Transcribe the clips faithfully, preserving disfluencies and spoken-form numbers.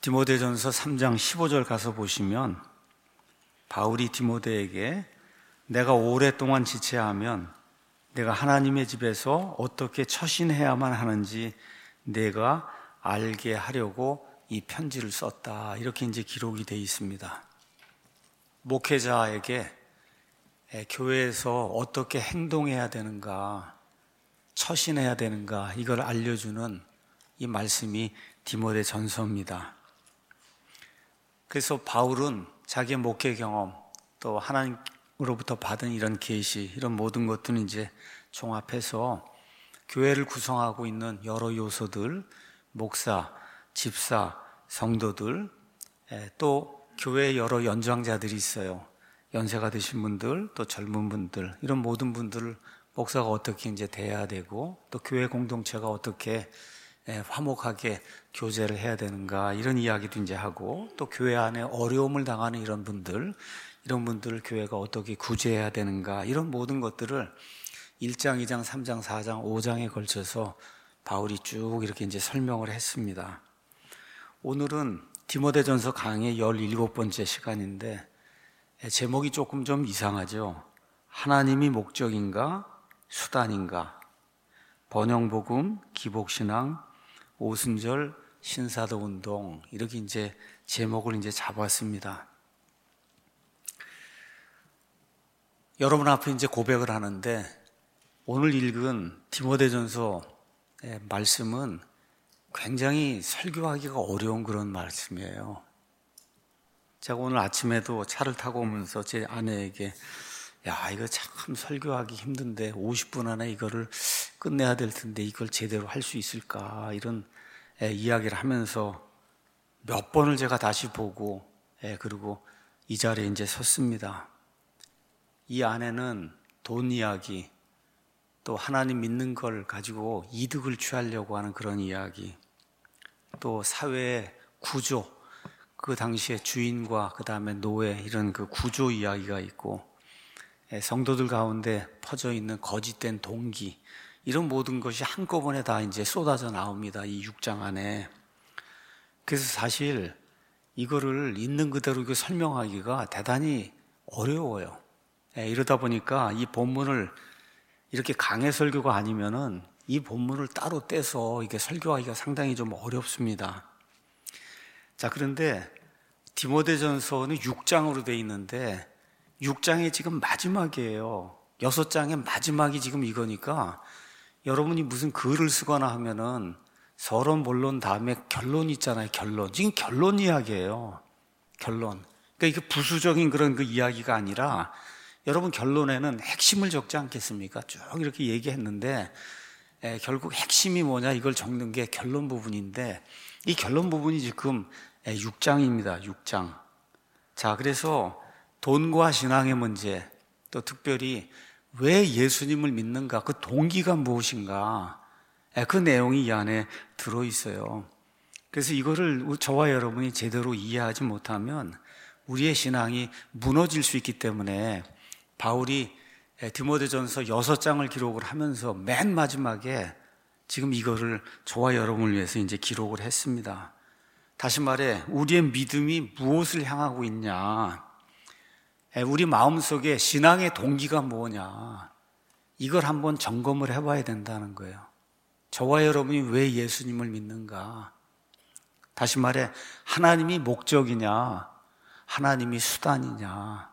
디모데전서 삼 장 십오 절 가서 보시면 바울이 디모데에게 내가 오랫동안 지체하면 내가 하나님의 집에서 어떻게 처신해야만 하는지 내가 알게 하려고 이 편지를 썼다. 이렇게 이제 기록이 되어 있습니다. 목회자에게 교회에서 어떻게 행동해야 되는가, 처신해야 되는가, 이걸 알려주는 이 말씀이 디모데 전서입니다. 그래서 바울은 자기의 목회 경험, 또 하나님으로부터 받은 이런 계시, 이런 모든 것들은 이제 종합해서 교회를 구성하고 있는 여러 요소들, 목사, 집사, 성도들, 또 교회에 여러 연장자들이 있어요. 연세가 드신 분들, 또 젊은 분들, 이런 모든 분들을 목사가 어떻게 이제 대해야 되고, 또 교회 공동체가 어떻게 화목하게 교제를 해야 되는가, 이런 이야기도 이제 하고, 또 교회 안에 어려움을 당하는 이런 분들, 이런 분들을 교회가 어떻게 구제해야 되는가, 이런 모든 것들을 일 장, 이 장, 삼 장, 사 장, 오 장에 걸쳐서 바울이 쭉 이렇게 이제 설명을 했습니다. 오늘은 디모데전서 강의 열일곱 번째 시간인데, 제목이 조금 좀 이상하죠. 하나님이 목적인가, 수단인가? 번영복음, 기복신앙, 오순절, 신사도 운동, 이렇게 이제 제목을 이제 잡았습니다. 여러분 앞에 이제 고백을 하는데, 오늘 읽은 디모데전서 말씀은 굉장히 설교하기가 어려운 그런 말씀이에요. 제가 오늘 아침에도 차를 타고 오면서 제 아내에게 야, 이거 참 설교하기 힘든데 오십 분 안에 이거를 끝내야 될 텐데 이걸 제대로 할 수 있을까, 이런 이야기를 하면서 몇 번을 제가 다시 보고, 그리고 이 자리에 이제 섰습니다. 이 안에는 돈 이야기, 또 하나님 믿는 걸 가지고 이득을 취하려고 하는 그런 이야기, 또 사회의 구조, 그 당시에 주인과 그 다음에 노예, 이런 그 구조 이야기가 있고, 성도들 가운데 퍼져 있는 거짓된 동기, 이런 모든 것이 한꺼번에 다 이제 쏟아져 나옵니다. 이 육 장 안에. 그래서 사실 이거를 있는 그대로 이거 설명하기가 대단히 어려워요. 이러다 보니까 이 본문을 이렇게 강해 설교가 아니면은 이 본문을 따로 떼서 이게 설교하기가 상당히 좀 어렵습니다. 자, 그런데 디모데전서는 육 장으로 되어 있는데 육 장이 지금 마지막이에요. 여섯 장의 마지막이 지금 이거니까 여러분이 무슨 글을 쓰거나 하면은 서론, 본론 다음에 결론 있잖아요. 결론. 지금 결론 이야기예요. 결론. 그러니까 이게 부수적인 그런 그 이야기가 아니라 여러분 결론에는 핵심을 적지 않겠습니까? 쭉 이렇게 얘기했는데 에, 결국 핵심이 뭐냐, 이걸 적는 게 결론 부분인데 이 결론 부분이 지금 육 장입니다. 육 장. 자, 그래서 돈과 신앙의 문제, 또 특별히 왜 예수님을 믿는가, 그 동기가 무엇인가, 그 내용이 이 안에 들어있어요. 그래서 이거를 저와 여러분이 제대로 이해하지 못하면 우리의 신앙이 무너질 수 있기 때문에 바울이 디모데전서 여섯 장을 기록을 하면서 맨 마지막에 지금 이거를 저와 여러분을 위해서 이제 기록을 했습니다. 다시 말해, 우리의 믿음이 무엇을 향하고 있냐, 우리 마음속에 신앙의 동기가 뭐냐, 이걸 한번 점검을 해봐야 된다는 거예요. 저와 여러분이 왜 예수님을 믿는가, 다시 말해 하나님이 목적이냐, 하나님이 수단이냐,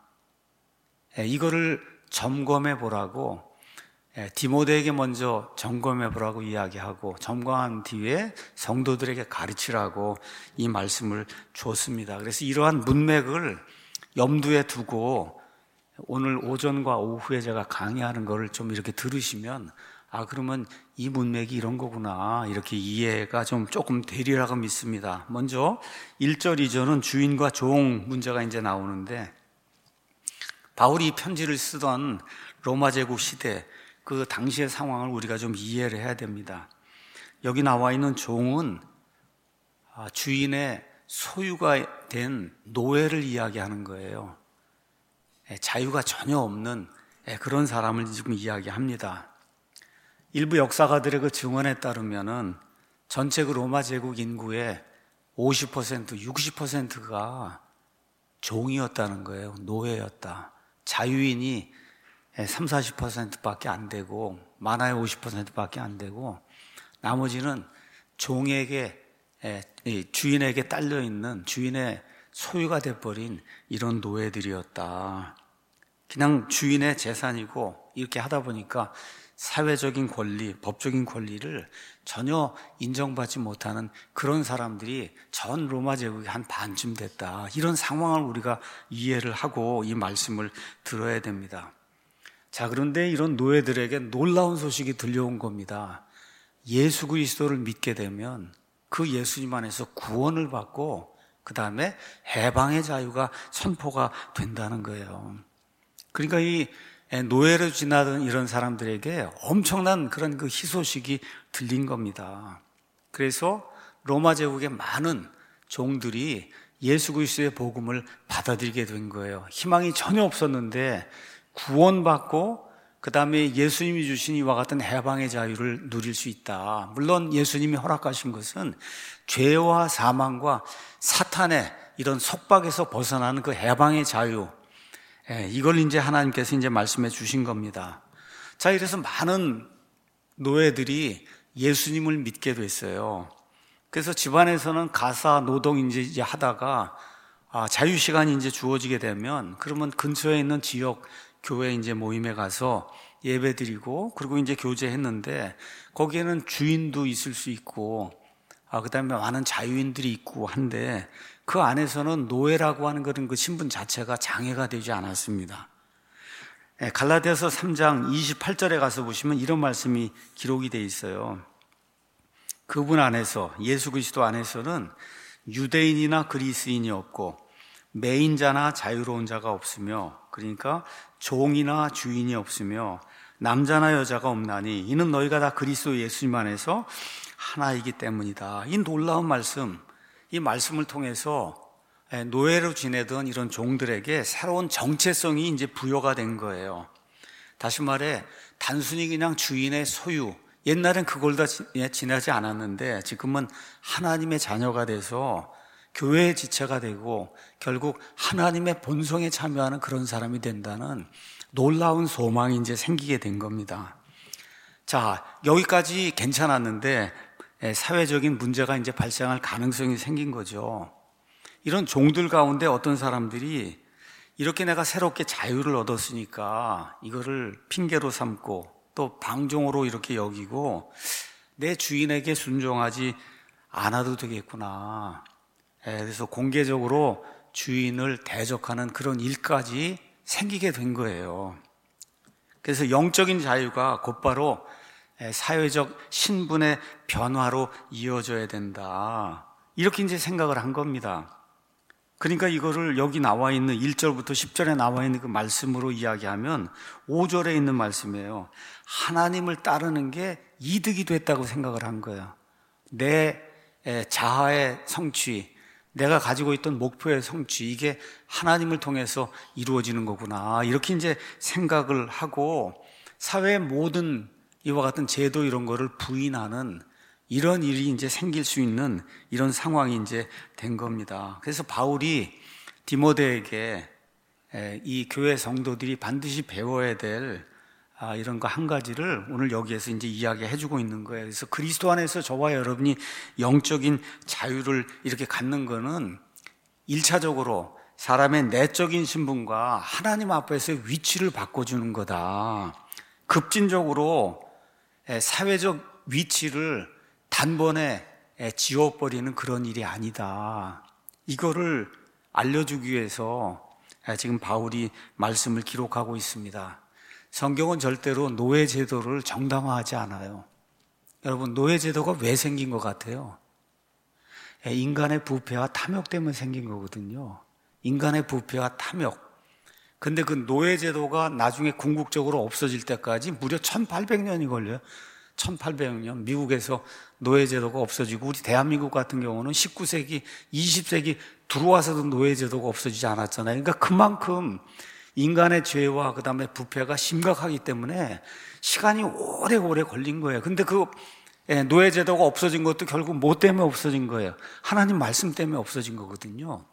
이거를 점검해 보라고 디모데에게 먼저 점검해 보라고 이야기하고, 점검한 뒤에 성도들에게 가르치라고 이 말씀을 줬습니다. 그래서 이러한 문맥을 염두에 두고 오늘 오전과 오후에 제가 강의하는 거를 좀 이렇게 들으시면, 아, 그러면 이 문맥이 이런 거구나, 이렇게 이해가 좀 조금 되리라고 믿습니다. 먼저 일 절, 이 절은 주인과 종 문제가 이제 나오는데, 바울이 편지를 쓰던 로마 제국 시대, 그 당시의 상황을 우리가 좀 이해를 해야 됩니다. 여기 나와 있는 종은 주인의 소유가 된 노예를 이야기하는 거예요. 자유가 전혀 없는 그런 사람을 지금 이야기합니다. 일부 역사가들의 그 증언에 따르면은 전체 그 로마 제국 인구의 오십 퍼센트, 육십 퍼센트가 종이었다는 거예요. 노예였다. 자유인이 삼, 사십 퍼센트밖에 안 되고 많아야 오십 퍼센트밖에 안 되고 나머지는 종에게, 주인에게 딸려있는 주인의 소유가 돼버린 이런 노예들이었다. 그냥 주인의 재산이고 이렇게 하다 보니까 사회적인 권리, 법적인 권리를 전혀 인정받지 못하는 그런 사람들이 전 로마 제국이 한 반쯤 됐다. 이런 상황을 우리가 이해를 하고 이 말씀을 들어야 됩니다. 자, 그런데 이런 노예들에게 놀라운 소식이 들려온 겁니다. 예수 그리스도를 믿게 되면 그 예수님 안에서 구원을 받고 그 다음에 해방의 자유가 선포가 된다는 거예요. 그러니까 이 노예로 지나던 이런 사람들에게 엄청난 그런 그 희소식이 들린 겁니다. 그래서 로마 제국의 많은 종들이 예수 그리스도의 복음을 받아들이게 된 거예요. 희망이 전혀 없었는데 구원받고 그 다음에 예수님이 주신 이와 같은 해방의 자유를 누릴 수 있다. 물론 예수님이 허락하신 것은 죄와 사망과 사탄의 이런 속박에서 벗어나는 그 해방의 자유, 이걸 이제 하나님께서 이제 말씀해 주신 겁니다. 자, 이래서 많은 노예들이 예수님을 믿게 됐어요. 그래서 집안에서는 가사 노동 이제 하다가 아, 자유 시간이 이제 주어지게 되면 그러면 근처에 있는 지역 교회 이제 모임에 가서 예배드리고 그리고 이제 교제했는데 거기에는 주인도 있을 수 있고 아, 그 다음에 많은 자유인들이 있고 한데 그 안에서는 노예라고 하는 그런 그 신분 자체가 장애가 되지 않았습니다. 갈라디아서 삼 장 이십팔 절에 가서 보시면 이런 말씀이 기록이 되어 있어요. 그분 안에서, 예수 그리스도 안에서는 유대인이나 그리스인이 없고 매인자나 자유로운 자가 없으며, 그러니까 종이나 주인이 없으며 남자나 여자가 없나니 이는 너희가 다 그리스도 예수님 안에서 하나이기 때문이다. 이 놀라운 말씀, 이 말씀을 통해서 노예로 지내던 이런 종들에게 새로운 정체성이 이제 부여가 된 거예요. 다시 말해 단순히 그냥 주인의 소유, 옛날엔 그걸 다 지나지 않았는데 지금은 하나님의 자녀가 돼서 교회의 지체가 되고 결국 하나님의 본성에 참여하는 그런 사람이 된다는 놀라운 소망이 이제 생기게 된 겁니다. 자, 여기까지 괜찮았는데 사회적인 문제가 이제 발생할 가능성이 생긴 거죠. 이런 종들 가운데 어떤 사람들이 이렇게 내가 새롭게 자유를 얻었으니까 이거를 핑계로 삼고 또 방종으로 이렇게 여기고 내 주인에게 순종하지 않아도 되겠구나. 그래서 공개적으로 주인을 대적하는 그런 일까지 생기게 된 거예요. 그래서 영적인 자유가 곧바로 사회적 신분의 변화로 이어져야 된다. 이렇게 이제 생각을 한 겁니다. 그러니까 이거를 여기 나와 있는 일 절부터 십 절에 나와 있는 그 말씀으로 이야기하면 오 절에 있는 말씀이에요. 하나님을 따르는 게 이득이 됐다고 생각을 한 거예요. 내 자아의 성취, 내가 가지고 있던 목표의 성취, 이게 하나님을 통해서 이루어지는 거구나. 이렇게 이제 생각을 하고 사회의 모든 이와 같은 제도 이런 거를 부인하는 이런 일이 이제 생길 수 있는 이런 상황이 이제 된 겁니다. 그래서 바울이 디모데에게 이 교회 성도들이 반드시 배워야 될 이런 거 한 가지를 오늘 여기에서 이제 이야기해 주고 있는 거예요. 그래서 그리스도 안에서 저와 여러분이 영적인 자유를 이렇게 갖는 거는 일차적으로 사람의 내적인 신분과 하나님 앞에서의 위치를 바꿔주는 거다. 급진적으로 사회적 위치를 단번에 지워버리는 그런 일이 아니다. 이거를 알려주기 위해서 지금 바울이 말씀을 기록하고 있습니다. 성경은 절대로 노예 제도를 정당화하지 않아요. 여러분, 노예 제도가 왜 생긴 것 같아요? 인간의 부패와 탐욕 때문에 생긴 거거든요. 인간의 부패와 탐욕. 근데 그 노예 제도가 나중에 궁극적으로 없어질 때까지 무려 천팔백 년이 걸려요. 천팔백 년 미국에서 노예 제도가 없어지고 우리 대한민국 같은 경우는 십구 세기, 이십 세기 들어와서도 노예 제도가 없어지지 않았잖아요. 그러니까 그만큼 인간의 죄와 그다음에 부패가 심각하기 때문에 시간이 오래오래 걸린 거예요. 근데 그 예, 노예제도가 없어진 것도 결국 뭐 때문에 없어진 거예요? 하나님 말씀 때문에 없어진 거거든요.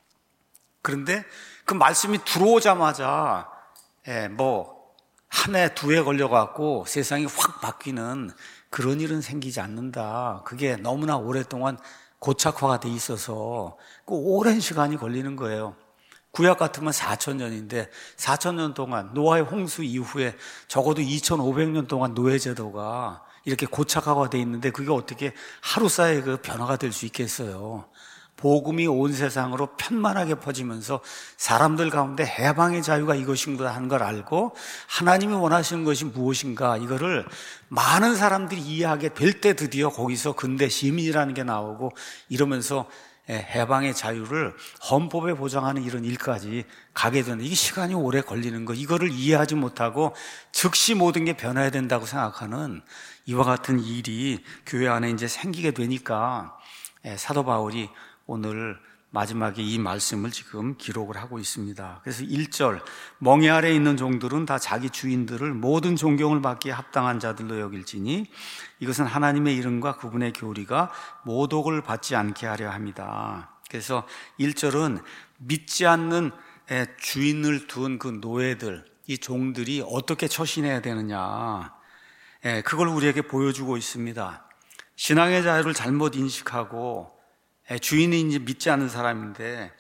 그런데 그 말씀이 들어오자마자 예, 뭐 한 해, 두 해 걸려갖고 세상이 확 바뀌는 그런 일은 생기지 않는다. 그게 너무나 오랫동안 고착화가 돼 있어서 그 오랜 시간이 걸리는 거예요. 구약 같으면 사천 년인데 사천 년 동안 노아의 홍수 이후에 적어도 이천오백 년 동안 노예제도가 이렇게 고착화가 돼 있는데 그게 어떻게 하루 사이에 그 변화가 될 수 있겠어요? 복음이 온 세상으로 편만하게 퍼지면서 사람들 가운데 해방의 자유가 이것인가 하는 걸 알고 하나님이 원하시는 것이 무엇인가 이거를 많은 사람들이 이해하게 될 때 드디어 거기서 근대 시민이라는 게 나오고 이러면서 해방의 자유를 헌법에 보장하는 이런 일까지 가게 되는, 이게 시간이 오래 걸리는 거, 이거를 이해하지 못하고 즉시 모든 게 변해야 된다고 생각하는 이와 같은 일이 교회 안에 이제 생기게 되니까 사도 바울이 오늘 마지막에 이 말씀을 지금 기록을 하고 있습니다. 그래서 일 절, 멍에 아래 있는 종들은 다 자기 주인들을 모든 존경을 받기에 합당한 자들로 여길지니 이것은 하나님의 이름과 그분의 교리가 모독을 받지 않게 하려 합니다. 그래서 일 절은 믿지 않는 주인을 둔 그 노예들, 이 종들이 어떻게 처신해야 되느냐, 그걸 우리에게 보여주고 있습니다. 신앙의 자유를 잘못 인식하고 주인이 이제 믿지 않는 사람인데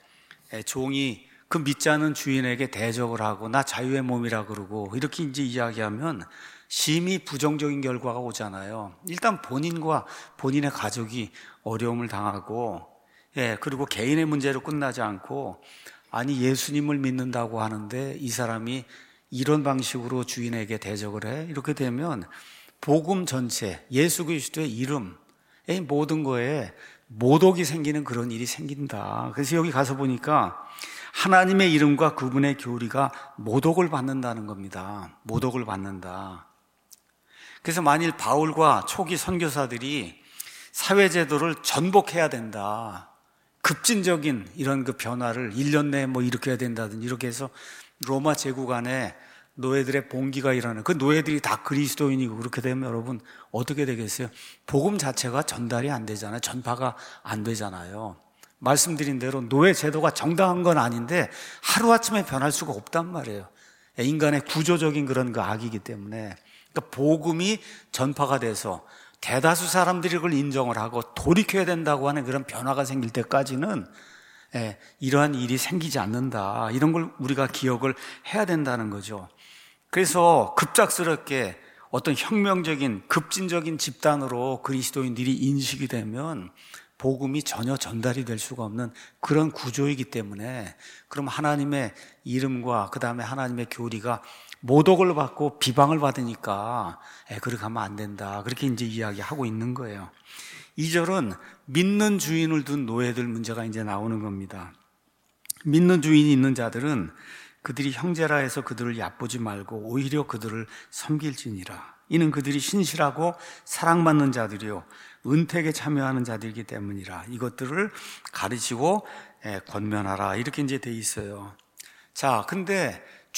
종이 그 믿지 않는 주인에게 대적을 하고 나 자유의 몸이라 그러고 이렇게 이제 이야기하면 심히 부정적인 결과가 오잖아요. 일단 본인과 본인의 가족이 어려움을 당하고, 예, 그리고 개인의 문제로 끝나지 않고, 아니 예수님을 믿는다고 하는데 이 사람이 이런 방식으로 주인에게 대적을 해? 이렇게 되면 복음 전체, 예수 그리스도의 이름, 모든 거에 모독이 생기는 그런 일이 생긴다. 그래서 여기 가서 보니까 하나님의 이름과 그분의 교리가 모독을 받는다는 겁니다. 모독을 받는다. 그래서 만일 바울과 초기 선교사들이 사회제도를 전복해야 된다, 급진적인 이런 그 변화를 일 년 내에 뭐 이렇게 해야 된다든지 이렇게 해서 로마 제국 안에 노예들의 봉기가 일어나는, 그 노예들이 다 그리스도인이고 그렇게 되면 여러분 어떻게 되겠어요? 복음 자체가 전달이 안 되잖아요. 전파가 안 되잖아요. 말씀드린 대로 노예 제도가 정당한 건 아닌데 하루아침에 변할 수가 없단 말이에요. 인간의 구조적인 그런 그 악이기 때문에. 그러니까 복음이 전파가 돼서 대다수 사람들이 그걸 인정을 하고 돌이켜야 된다고 하는 그런 변화가 생길 때까지는 예, 이러한 일이 생기지 않는다. 이런 걸 우리가 기억을 해야 된다는 거죠. 그래서 급작스럽게 어떤 혁명적인 급진적인 집단으로 그리스도인들이 인식이 되면 복음이 전혀 전달이 될 수가 없는 그런 구조이기 때문에, 그럼 하나님의 이름과 그 다음에 하나님의 교리가 모독을 받고 비방을 받으니까 에, 그렇게 하면 안 된다. 그렇게 이제 이야기하고 있는 거예요. 이 절은 믿는 주인을 둔 노예들 문제가 이제 나오는 겁니다. 믿는 주인이 있는 자들은 그들이 형제라 해서 그들을 얕보지 말고 오히려 그들을 섬길지니라. 이는 그들이 신실하고 사랑받는 자들이요 은택에 참여하는 자들이기 때문이라. 이것들을 가르치고 권면하라. 이렇게 이제 돼 있어요. 자, 근데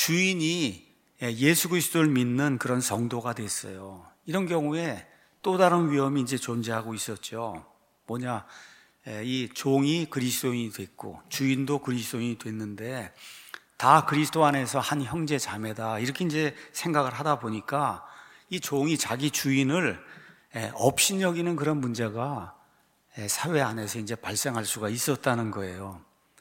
주인이 예수 그리스도를 믿는 그런 성도가 됐어요. 이런 경우에 또 다른 위험이 이제 존재하고 있었죠. 뭐냐? 이 종이 그리스도인이 됐고 주인도 그리스도인이 됐는데 다 그리스도 안에서 한 형제 자매다, 이렇게 이제 생각을 하다 보니까 이 종이 자기 주인을 업신여기는 그런 문제가 사회 안에서 이제 발생할 수가 있었다는 거예요.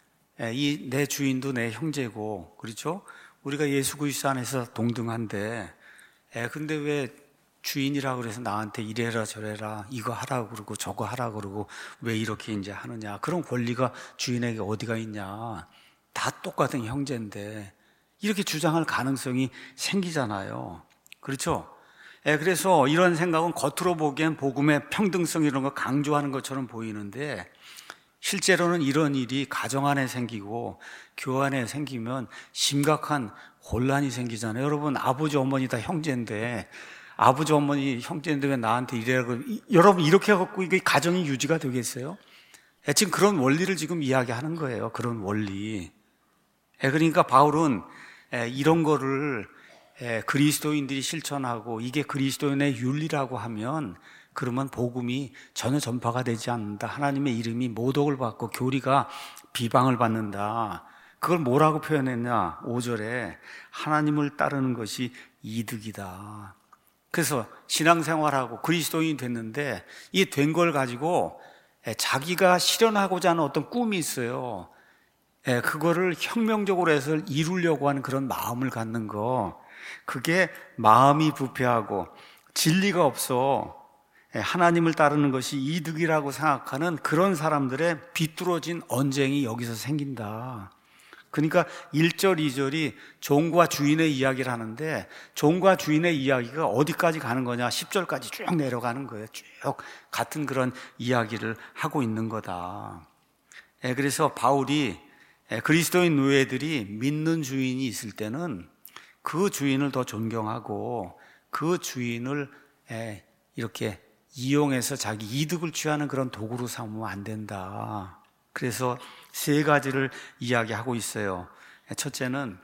이 내 주인도 내 형제고, 그렇죠? 우리가 예수 그리스도 안에서 동등한데, 근데 왜 주인이라 그래서 나한테 이래라 저래라 이거 하라고 그러고 저거 하라고 그러고 왜 이렇게 이제 하느냐? 그런 권리가 주인에게 어디가 있냐? 다 똑같은 형제인데 이렇게 주장할 가능성이 생기잖아요. 그렇죠? 예, 그래서 이런 생각은 겉으로 보기엔 복음의 평등성 이런 거 강조하는 것처럼 보이는데 실제로는 이런 일이 가정 안에 생기고 교회 안에 생기면 심각한 혼란이 생기잖아요. 여러분, 아버지 어머니 다 형제인데 아버지 어머니 형제인데 왜 나한테 이래라고, 여러분 이렇게 해갖고 이게 가정이 유지가 되겠어요? 예, 지금 그런 원리를 지금 이야기하는 거예요. 그런 원리. 예, 그러니까 바울은 예, 이런 거를 예, 그리스도인들이 실천하고 이게 그리스도인의 윤리라고 하면 그러면 복음이 전혀 전파가 되지 않는다. 하나님의 이름이 모독을 받고 교리가 비방을 받는다. 그걸 뭐라고 표현했냐? 오 절에 하나님을 따르는 것이 이득이다. 그래서 신앙생활하고 그리스도인이 됐는데 이 된 걸 가지고 자기가 실현하고자 하는 어떤 꿈이 있어요. 그거를 혁명적으로 해서 이루려고 하는 그런 마음을 갖는 거, 그게 마음이 부패하고 진리가 없어 하나님을 따르는 것이 이득이라고 생각하는 그런 사람들의 비뚤어진 언쟁이 여기서 생긴다. 그러니까 일 절, 이 절이 종과 주인의 이야기를 하는데 종과 주인의 이야기가 어디까지 가는 거냐? 십 절까지 쭉 내려가는 거예요. 쭉 같은 그런 이야기를 하고 있는 거다. 그래서 바울이 그리스도인 노예들이 믿는 주인이 있을 때는 그 주인을 더 존경하고 그 주인을 이렇게 이용해서 자기 이득을 취하는 그런 도구로 삼으면 안 된다. 그래서 세 가지를 이야기하고 있어요. 첫째는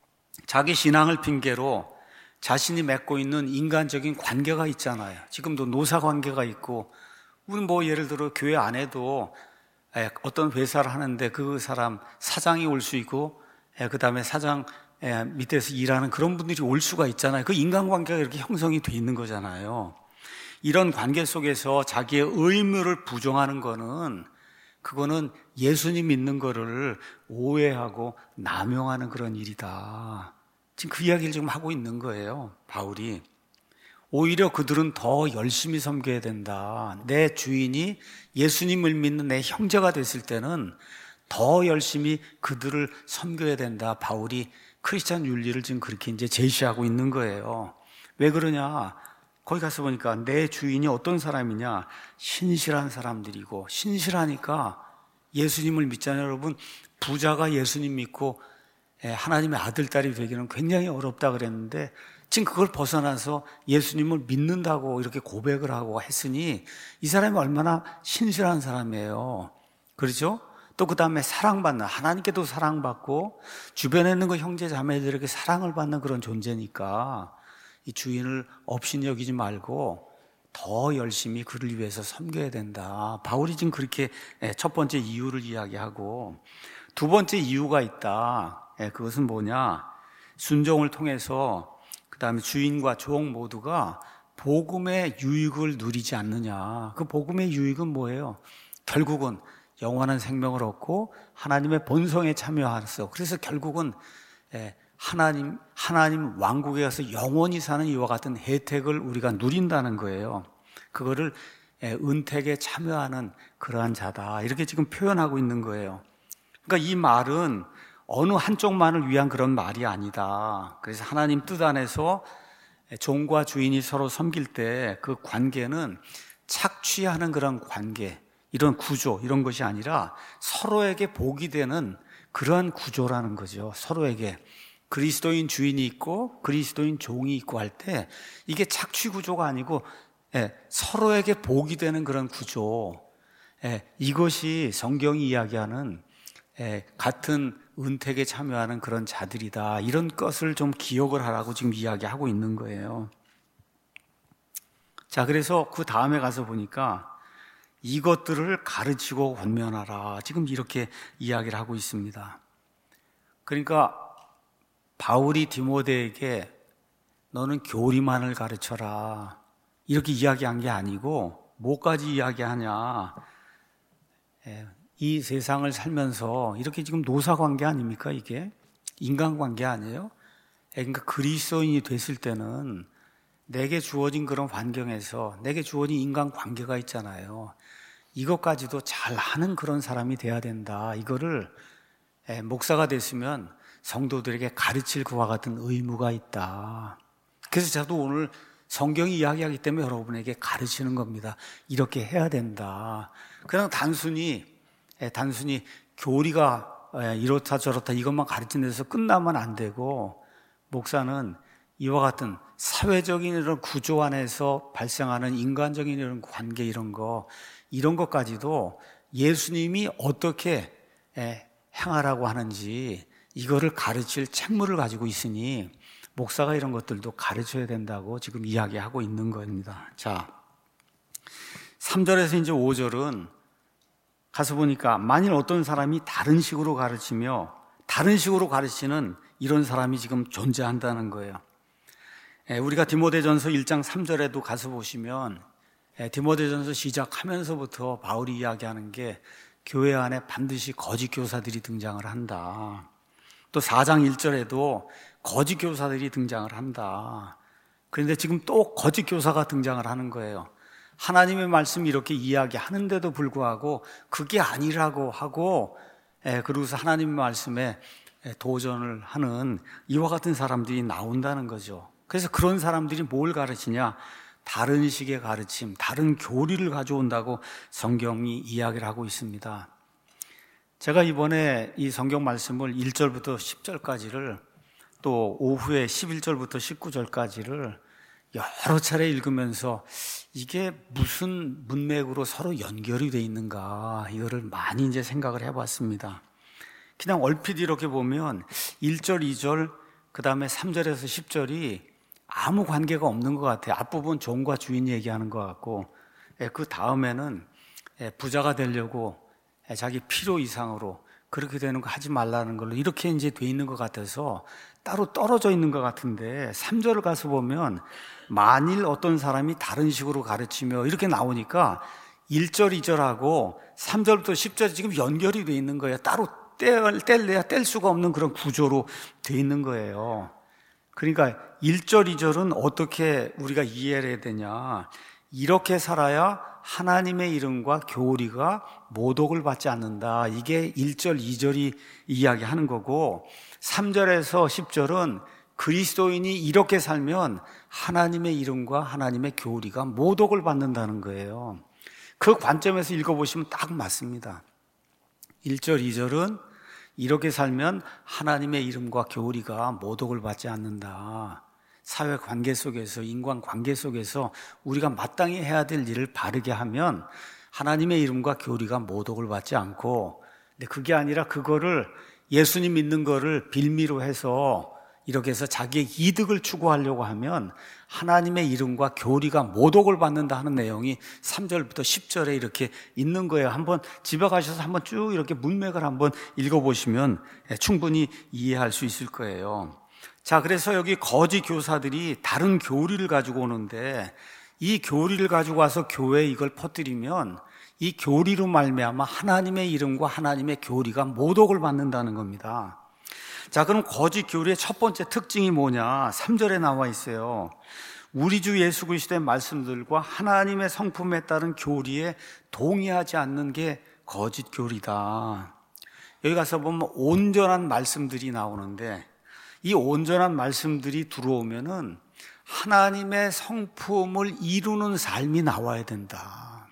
자기 신앙을 핑계로 자신이 맺고 있는 인간적인 관계가 있잖아요. 지금도 노사 관계가 있고, 우리 뭐 예를 들어 교회 안에도 어떤 회사를 하는데 그 사람 사장이 올 수 있고, 그 다음에 사장 밑에서 일하는 그런 분들이 올 수가 있잖아요. 그 인간관계가 이렇게 형성이 돼 있는 거잖아요. 이런 관계 속에서 자기의 의무를 부정하는 거는, 그거는 예수님 믿는 거를 오해하고 남용하는 그런 일이다. 지금 그 이야기를 지금 하고 있는 거예요, 바울이. 오히려 그들은 더 열심히 섬겨야 된다. 내 주인이 예수님을 믿는 내 형제가 됐을 때는 더 열심히 그들을 섬겨야 된다. 바울이 크리스찬 윤리를 지금 그렇게 이제 제시하고 있는 거예요. 왜 그러냐? 거기 가서 보니까 내 주인이 어떤 사람이냐? 신실한 사람들이고, 신실하니까 예수님을 믿잖아요. 여러분, 부자가 예수님 믿고 하나님의 아들, 딸이 되기는 굉장히 어렵다 그랬는데 지금 그걸 벗어나서 예수님을 믿는다고 이렇게 고백을 하고 했으니 이 사람이 얼마나 신실한 사람이에요. 그렇죠? 또 그 다음에 사랑받는, 하나님께도 사랑받고 주변에 있는 그 형제 자매들에게 사랑을 받는 그런 존재니까 이 주인을 업신 여기지 말고 더 열심히 그를 위해서 섬겨야 된다. 바울이 지금 그렇게 첫 번째 이유를 이야기하고, 두 번째 이유가 있다. 그것은 뭐냐? 순종을 통해서 그 다음에 주인과 종 모두가 복음의 유익을 누리지 않느냐. 그 복음의 유익은 뭐예요? 결국은 영원한 생명을 얻고 하나님의 본성에 참여하서, 그래서 결국은 하나님, 하나님 왕국에 가서 영원히 사는 이와 같은 혜택을 우리가 누린다는 거예요. 그거를 은택에 참여하는 그러한 자다. 이렇게 지금 표현하고 있는 거예요. 그러니까 이 말은 어느 한쪽만을 위한 그런 말이 아니다. 그래서 하나님 뜻 안에서 종과 주인이 서로 섬길 때 그 관계는 착취하는 그런 관계, 이런 구조, 이런 것이 아니라 서로에게 복이 되는 그러한 구조라는 거죠. 서로에게. 그리스도인 주인이 있고 그리스도인 종이 있고 할 때 이게 착취 구조가 아니고 예, 서로에게 복이 되는 그런 구조, 예, 이것이 성경이 이야기하는 예, 같은 은택에 참여하는 그런 자들이다. 이런 것을 좀 기억을 하라고 지금 이야기하고 있는 거예요. 자, 그래서 그 다음에 가서 보니까 이것들을 가르치고 권면하라. 지금 이렇게 이야기를 하고 있습니다. 그러니까 바울이 디모데에게 너는 교리만을 가르쳐라 이렇게 이야기한 게 아니고, 뭐까지 이야기하냐? 이 세상을 살면서 이렇게 지금 노사관계 아닙니까? 이게 인간관계 아니에요? 그러니까 그리스도인이 됐을 때는 내게 주어진 그런 환경에서 내게 주어진 인간관계가 있잖아요. 이것까지도 잘하는 그런 사람이 돼야 된다. 이거를 목사가 됐으면 성도들에게 가르칠 그와 같은 의무가 있다. 그래서 저도 오늘 성경이 이야기하기 때문에 여러분에게 가르치는 겁니다. 이렇게 해야 된다. 그냥 단순히 단순히 교리가 이렇다 저렇다 이것만 가르치는 데서 끝나면 안 되고, 목사는 이와 같은 사회적인 이런 구조 안에서 발생하는 인간적인 이런 관계, 이런 거 이런 것까지도 예수님이 어떻게 행하라고 하는지 이거를 가르칠 책무를 가지고 있으니 목사가 이런 것들도 가르쳐야 된다고 지금 이야기하고 있는 겁니다. 자, 삼 절에서 이제 오 절은 가서 보니까 만일 어떤 사람이 다른 식으로 가르치며 다른 식으로 가르치는 이런 사람이 지금 존재한다는 거예요. 우리가 디모데전서 일 장 삼 절에도 가서 보시면 디모데전서 시작하면서부터 바울이 이야기하는 게 교회 안에 반드시 거짓 교사들이 등장을 한다. 또 사 장 일 절에도 거짓 교사들이 등장을 한다. 그런데 지금 또 거짓 교사가 등장을 하는 거예요. 하나님의 말씀이 이렇게 이야기하는데도 불구하고 그게 아니라고 하고 그러고서 하나님의 말씀에 도전을 하는 이와 같은 사람들이 나온다는 거죠. 그래서 그런 사람들이 뭘 가르치냐? 다른 식의 가르침, 다른 교리를 가져온다고 성경이 이야기를 하고 있습니다. 제가 이번에 이 성경 말씀을 일 절부터 십 절까지를 또 오후에 십일 절부터 십구 절까지를 여러 차례 읽으면서 이게 무슨 문맥으로 서로 연결이 돼 있는가 이거를 많이 이제 생각을 해봤습니다. 그냥 얼핏 이렇게 보면 일 절, 이 절, 그 다음에 삼 절에서 십 절이 아무 관계가 없는 것 같아요. 앞부분 종과 주인 얘기하는 것 같고 그 다음에는 부자가 되려고 자기 필요 이상으로 그렇게 되는 거 하지 말라는 걸로 이렇게 이제 돼 있는 것 같아서 따로 떨어져 있는 것 같은데 삼 절을 가서 보면 만일 어떤 사람이 다른 식으로 가르치며 이렇게 나오니까 일 절, 이 절하고 삼 절부터 십 절이 지금 연결이 돼 있는 거예요. 따로 뗄, 뗄래야 뗄 수가 없는 그런 구조로 돼 있는 거예요. 그러니까 일 절, 이 절은 어떻게 우리가 이해를 해야 되냐? 이렇게 살아야 하나님의 이름과 교리가 모독을 받지 않는다. 이게 일 절, 이 절이 이야기하는 거고 삼 절에서 십 절은 그리스도인이 이렇게 살면 하나님의 이름과 하나님의 교리가 모독을 받는다는 거예요. 그 관점에서 읽어보시면 딱 맞습니다. 일 절, 이 절은 이렇게 살면 하나님의 이름과 교리가 모독을 받지 않는다. 사회 관계 속에서, 인간 관계 속에서 우리가 마땅히 해야 될 일을 바르게 하면 하나님의 이름과 교리가 모독을 받지 않고, 근데 그게 아니라 그거를 예수님 믿는 거를 빌미로 해서 이렇게 해서 자기의 이득을 추구하려고 하면 하나님의 이름과 교리가 모독을 받는다 하는 내용이 삼 절부터 십 절에 이렇게 있는 거예요. 한번 집에 가셔서 한번 쭉 이렇게 문맥을 한번 읽어보시면 충분히 이해할 수 있을 거예요. 자, 그래서 여기 거짓 교사들이 다른 교리를 가지고 오는데 이 교리를 가지고 와서 교회에 이걸 퍼뜨리면 이 교리로 말미암아 하나님의 이름과 하나님의 교리가 모독을 받는다는 겁니다. 자, 그럼 거짓 교리의 첫 번째 특징이 뭐냐? 삼 절에 나와 있어요. 우리 주 예수 그리스도의 말씀들과 하나님의 성품에 따른 교리에 동의하지 않는 게 거짓 교리다. 여기 가서 보면 온전한 말씀들이 나오는데 이 온전한 말씀들이 들어오면은 하나님의 성품을 이루는 삶이 나와야 된다.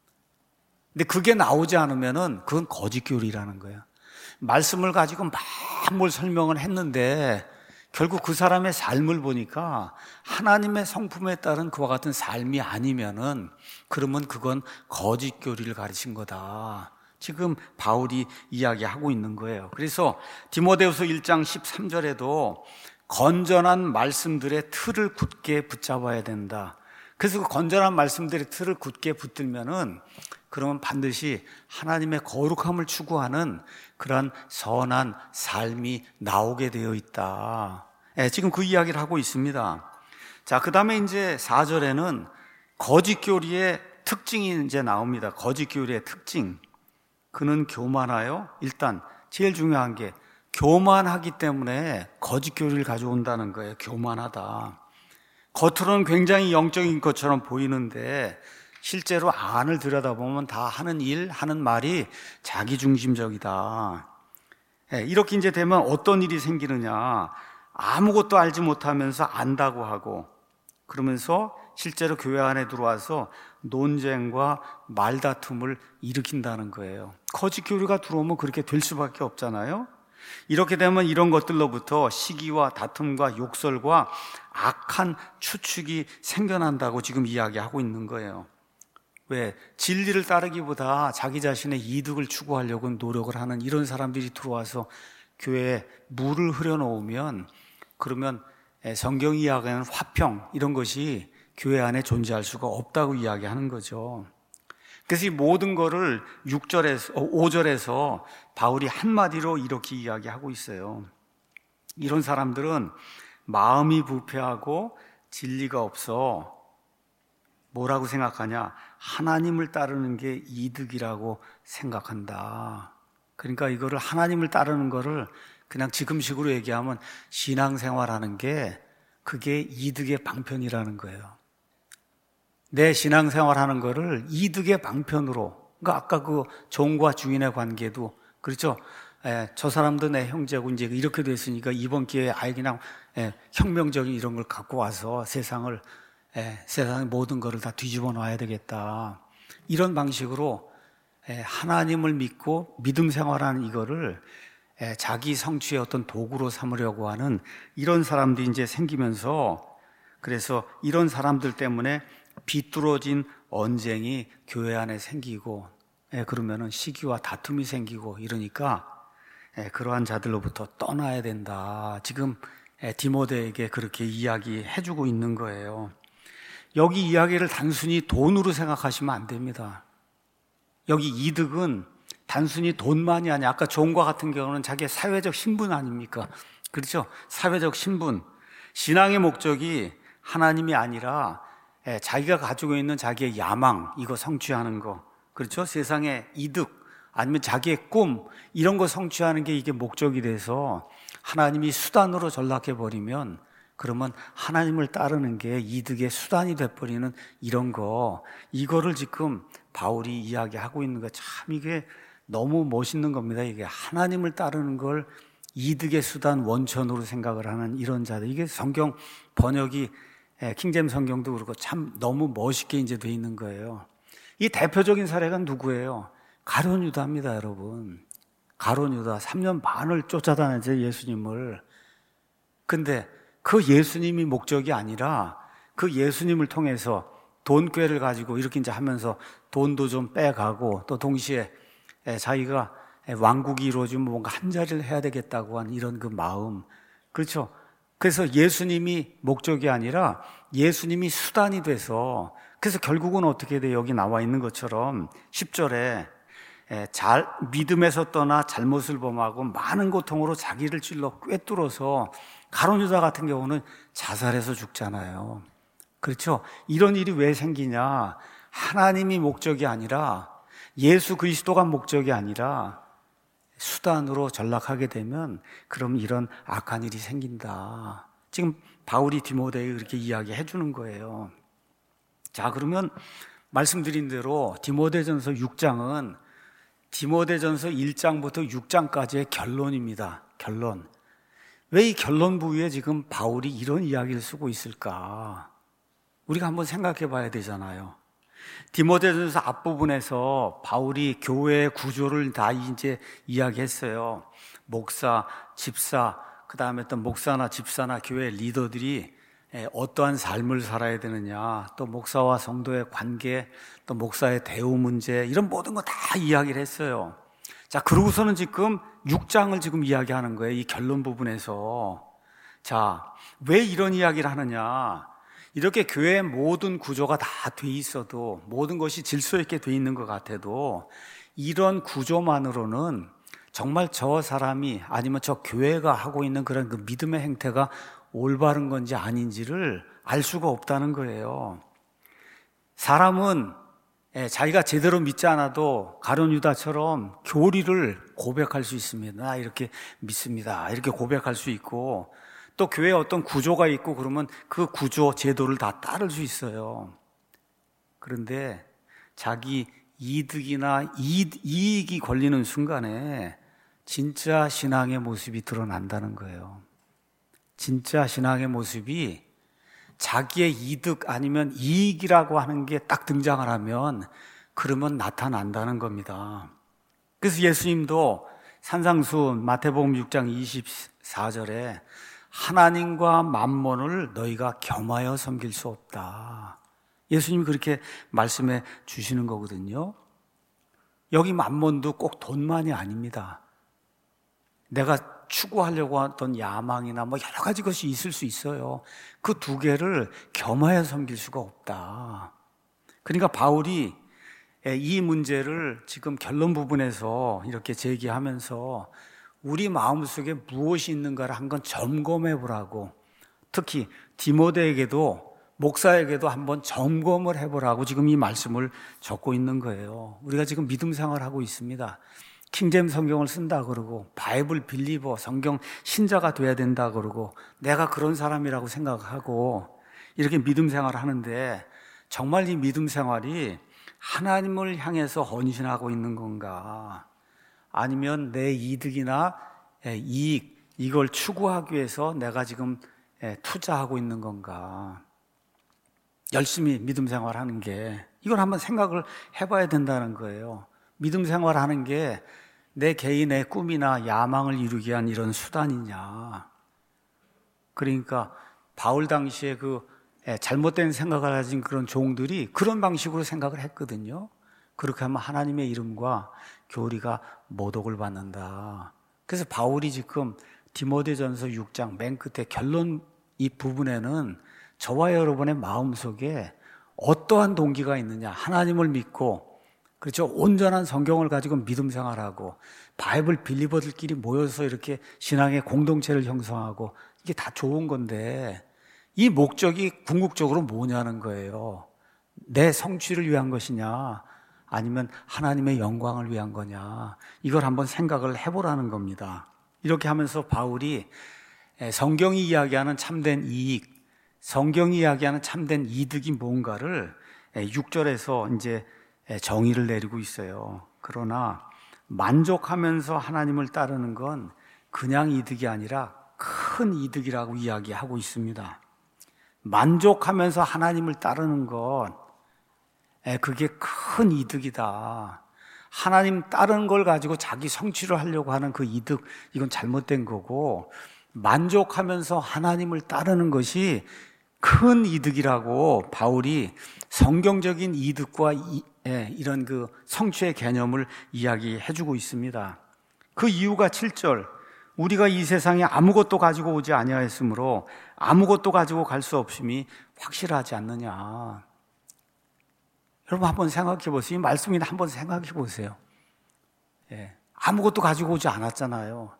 근데 그게 나오지 않으면은 그건 거짓 교리라는 거예요. 말씀을 가지고 막 뭘 설명을 했는데 결국 그 사람의 삶을 보니까 하나님의 성품에 따른 그와 같은 삶이 아니면은 그러면 그건 거짓 교리를 가르친 거다. 지금 바울이 이야기하고 있는 거예요. 그래서 디모데후서 일 장 십삼 절에도 건전한 말씀들의 틀을 굳게 붙잡아야 된다. 그래서 그 건전한 말씀들의 틀을 굳게 붙들면은 그러면 반드시 하나님의 거룩함을 추구하는 그러한 선한 삶이 나오게 되어 있다. 예, 지금 그 이야기를 하고 있습니다. 자, 그 다음에 이제 사 절에는 거짓 교리의 특징이 이제 나옵니다. 거짓 교리의 특징. 그는 교만하여, 일단 제일 중요한 게 교만하기 때문에 거짓 교리를 가져온다는 거예요. 교만하다. 겉으로는 굉장히 영적인 것처럼 보이는데 실제로 안을 들여다보면 다 하는 일, 하는 말이 자기중심적이다. 이렇게 이제 되면 어떤 일이 생기느냐. 아무것도 알지 못하면서 안다고 하고 그러면서 실제로 교회 안에 들어와서 논쟁과 말다툼을 일으킨다는 거예요. 거짓 교리가 들어오면 그렇게 될 수밖에 없잖아요. 이렇게 되면 이런 것들로부터 시기와 다툼과 욕설과 악한 추측이 생겨난다고 지금 이야기하고 있는 거예요. 왜? 진리를 따르기보다 자기 자신의 이득을 추구하려고 노력을 하는 이런 사람들이 들어와서 교회에 물을 흐려놓으면 그러면 성경이 이야기하는 화평 이런 것이 교회 안에 존재할 수가 없다고 이야기하는 거죠. 그래서 이 모든 거를 육 절에서, 오 절에서 바울이 한마디로 이렇게 이야기하고 있어요. 이런 사람들은 마음이 부패하고 진리가 없어 뭐라고 생각하냐? 하나님을 따르는 게 이득이라고 생각한다. 그러니까 이거를 하나님을 따르는 거를 그냥 지금식으로 얘기하면 신앙생활하는 게 그게 이득의 방편이라는 거예요. 내 신앙생활하는 거를 이득의 방편으로, 그러니까 아까 그 종과 주인의 관계도 그렇죠. 예, 저 사람도 내 형제고 이제 이렇게 됐으니까 이번 기회에 아예 그냥 예, 혁명적인 이런 걸 갖고 와서 세상을 예, 세상의 모든 것을 다 뒤집어 놔야 되겠다. 이런 방식으로 예, 하나님을 믿고 믿음 생활하는 이거를 예, 자기 성취의 어떤 도구로 삼으려고 하는 이런 사람들이 이제 생기면서, 그래서 이런 사람들 때문에 비뚤어진 언쟁이 교회 안에 생기고 예, 그러면은 시기와 다툼이 생기고 이러니까 예, 그러한 자들로부터 떠나야 된다. 지금 예, 디모데에게 그렇게 이야기해주고 있는 거예요. 여기 이야기를 단순히 돈으로 생각하시면 안 됩니다. 여기 이득은 단순히 돈만이 아니야. 아까 종과 같은 경우는 자기의 사회적 신분 아닙니까? 그렇죠? 사회적 신분. 신앙의 목적이 하나님이 아니라 자기가 가지고 있는 자기의 야망, 이거 성취하는 거. 그렇죠? 세상의 이득, 아니면 자기의 꿈, 이런 거 성취하는 게 이게 목적이 돼서 하나님이 수단으로 전락해버리면 그러면 하나님을 따르는 게 이득의 수단이 돼버리는 이런 거, 이거를 지금 바울이 이야기하고 있는 거 참 이게 너무 멋있는 겁니다. 이게 하나님을 따르는 걸 이득의 수단, 원천으로 생각을 하는 이런 자들. 이게 성경 번역이 킹제임스 성경도 그렇고 참 너무 멋있게 이제 돼 있는 거예요. 이 대표적인 사례가 누구예요? 가룟 유다입니다, 여러분. 가룟 유다 삼 년 반을 쫓아다녔죠, 예수님을. 근데 그 예수님이 목적이 아니라 그 예수님을 통해서 돈꾀를 가지고 이렇게 이제 하면서 돈도 좀 빼가고 또 동시에 자기가 왕국이 이루어지면 뭔가 한 자리를 해야 되겠다고 한 이런 그 마음. 그렇죠. 그래서 예수님이 목적이 아니라 예수님이 수단이 돼서, 그래서 결국은 어떻게 돼? 여기 나와 있는 것처럼 십 절에 잘, 믿음에서 떠나 잘못을 범하고 많은 고통으로 자기를 찔러 꿰뚫어서, 가룟 유다 같은 경우는 자살해서 죽잖아요. 그렇죠? 이런 일이 왜 생기냐? 하나님이 목적이 아니라, 예수 그리스도가 목적이 아니라 수단으로 전락하게 되면 그럼 이런 악한 일이 생긴다. 지금 바울이 디모데에게 그렇게 이야기해 주는 거예요. 자, 그러면 말씀드린 대로 디모데전서 육 장은 디모데전서 일 장부터 육 장까지의 결론입니다. 결론. 왜 이 결론 부위에 지금 바울이 이런 이야기를 쓰고 있을까? 우리가 한번 생각해 봐야 되잖아요. 디모데전서 앞부분에서 바울이 교회의 구조를 다 이제 이야기했어요. 목사, 집사, 그 다음에 또 목사나 집사나 교회 리더들이 어떠한 삶을 살아야 되느냐, 또 목사와 성도의 관계, 또 목사의 대우 문제, 이런 모든 거 다 이야기를 했어요. 자, 그러고서는 지금 육 장을 지금 이야기하는 거예요. 이 결론 부분에서. 자, 왜 이런 이야기를 하느냐? 이렇게 교회의 모든 구조가 다 돼 있어도, 모든 것이 질서 있게 돼 있는 것 같아도 이런 구조만으로는 정말 저 사람이, 아니면 저 교회가 하고 있는 그런 그 믿음의 행태가 올바른 건지 아닌지를 알 수가 없다는 거예요. 사람은 자기가 제대로 믿지 않아도 가룟 유다처럼 교리를 고백할 수 있습니다. 나 이렇게 믿습니다. 이렇게 고백할 수 있고, 또 교회에 어떤 구조가 있고 그러면 그 구조, 제도를 다 따를 수 있어요. 그런데 자기 이득이나 이익, 이익이 걸리는 순간에 진짜 신앙의 모습이 드러난다는 거예요. 진짜 신앙의 모습이 자기의 이득 아니면 이익이라고 하는 게 딱 등장을 하면 그러면 나타난다는 겁니다. 그래서 예수님도 산상수훈 마태복음 육 장 이십사 절에 하나님과 만몬을 너희가 겸하여 섬길 수 없다. 예수님이 그렇게 말씀해 주시는 거거든요. 여기 만몬도 꼭 돈만이 아닙니다. 내가 추구하려고 하던 야망이나 뭐 여러 가지 것이 있을 수 있어요. 그 두 개를 겸하여 섬길 수가 없다. 그러니까 바울이 이 문제를 지금 결론 부분에서 이렇게 제기하면서 우리 마음속에 무엇이 있는가를 한번 점검해 보라고, 특히 디모데에게도 목사에게도 한번 점검을 해보라고 지금 이 말씀을 적고 있는 거예요. 우리가 지금 믿음 생활하고 있습니다. 킹제임스 성경을 쓴다 그러고 바이블 빌리버, 성경 신자가 돼야 된다 그러고 내가 그런 사람이라고 생각하고 이렇게 믿음 생활을 하는데 정말 이 믿음 생활이 하나님을 향해서 헌신하고 있는 건가? 아니면 내 이득이나 이익, 이걸 추구하기 위해서 내가 지금 투자하고 있는 건가? 열심히 믿음 생활하는 게, 이걸 한번 생각을 해봐야 된다는 거예요. 믿음 생활하는 게 내 개인의 꿈이나 야망을 이루기 위한 이런 수단이냐. 그러니까 바울 당시에 그 잘못된 생각을 가진 그런 종들이 그런 방식으로 생각을 했거든요. 그렇게 하면 하나님의 이름과 교리가 모독을 받는다. 그래서 바울이 지금 디모데전서 육 장 맨 끝에 결론 이 부분에는 저와 여러분의 마음속에 어떠한 동기가 있느냐, 하나님을 믿고, 그렇죠, 온전한 성경을 가지고 믿음 생활하고 바이블 빌리버들끼리 모여서 이렇게 신앙의 공동체를 형성하고, 이게 다 좋은 건데 이 목적이 궁극적으로 뭐냐는 거예요. 내 성취를 위한 것이냐 아니면 하나님의 영광을 위한 거냐, 이걸 한번 생각을 해보라는 겁니다. 이렇게 하면서 바울이 성경이 이야기하는 참된 이익, 성경이 이야기하는 참된 이득이 뭔가를 육 절에서 이제 정의를 내리고 있어요. 그러나 만족하면서 하나님을 따르는 건 그냥 이득이 아니라 큰 이득이라고 이야기하고 있습니다. 만족하면서 하나님을 따르는 건 그게 큰 이득이다. 하나님 따르는 걸 가지고 자기 성취를 하려고 하는 그 이득, 이건 잘못된 거고, 만족하면서 하나님을 따르는 것이 큰 이득이라고 바울이 성경적인 이득과 이, 예, 이런 그 성취의 개념을 이야기해주고 있습니다. 그 이유가 칠 절, 우리가 이 세상에 아무것도 가지고 오지 아니하였으므로 아무것도 가지고 갈 수 없음이 확실하지 않느냐. 여러분 한번 생각해 보세요. 이 말씀이나 한번 생각해 보세요. 예, 아무것도 가지고 오지 않았잖아요.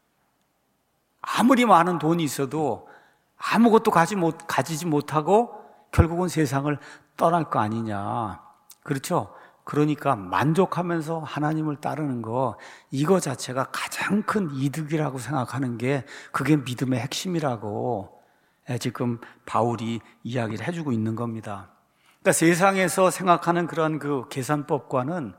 아무리 많은 돈이 있어도 아무것도 가지 못, 가지지 못하고 결국은 세상을 떠날 거 아니냐. 그렇죠? 그러니까 만족하면서 하나님을 따르는 거, 이거 자체가 가장 큰 이득이라고 생각하는 게 그게 믿음의 핵심이라고 지금 바울이 이야기를 해주고 있는 겁니다. 그러니까 세상에서 생각하는 그런 그 계산법과는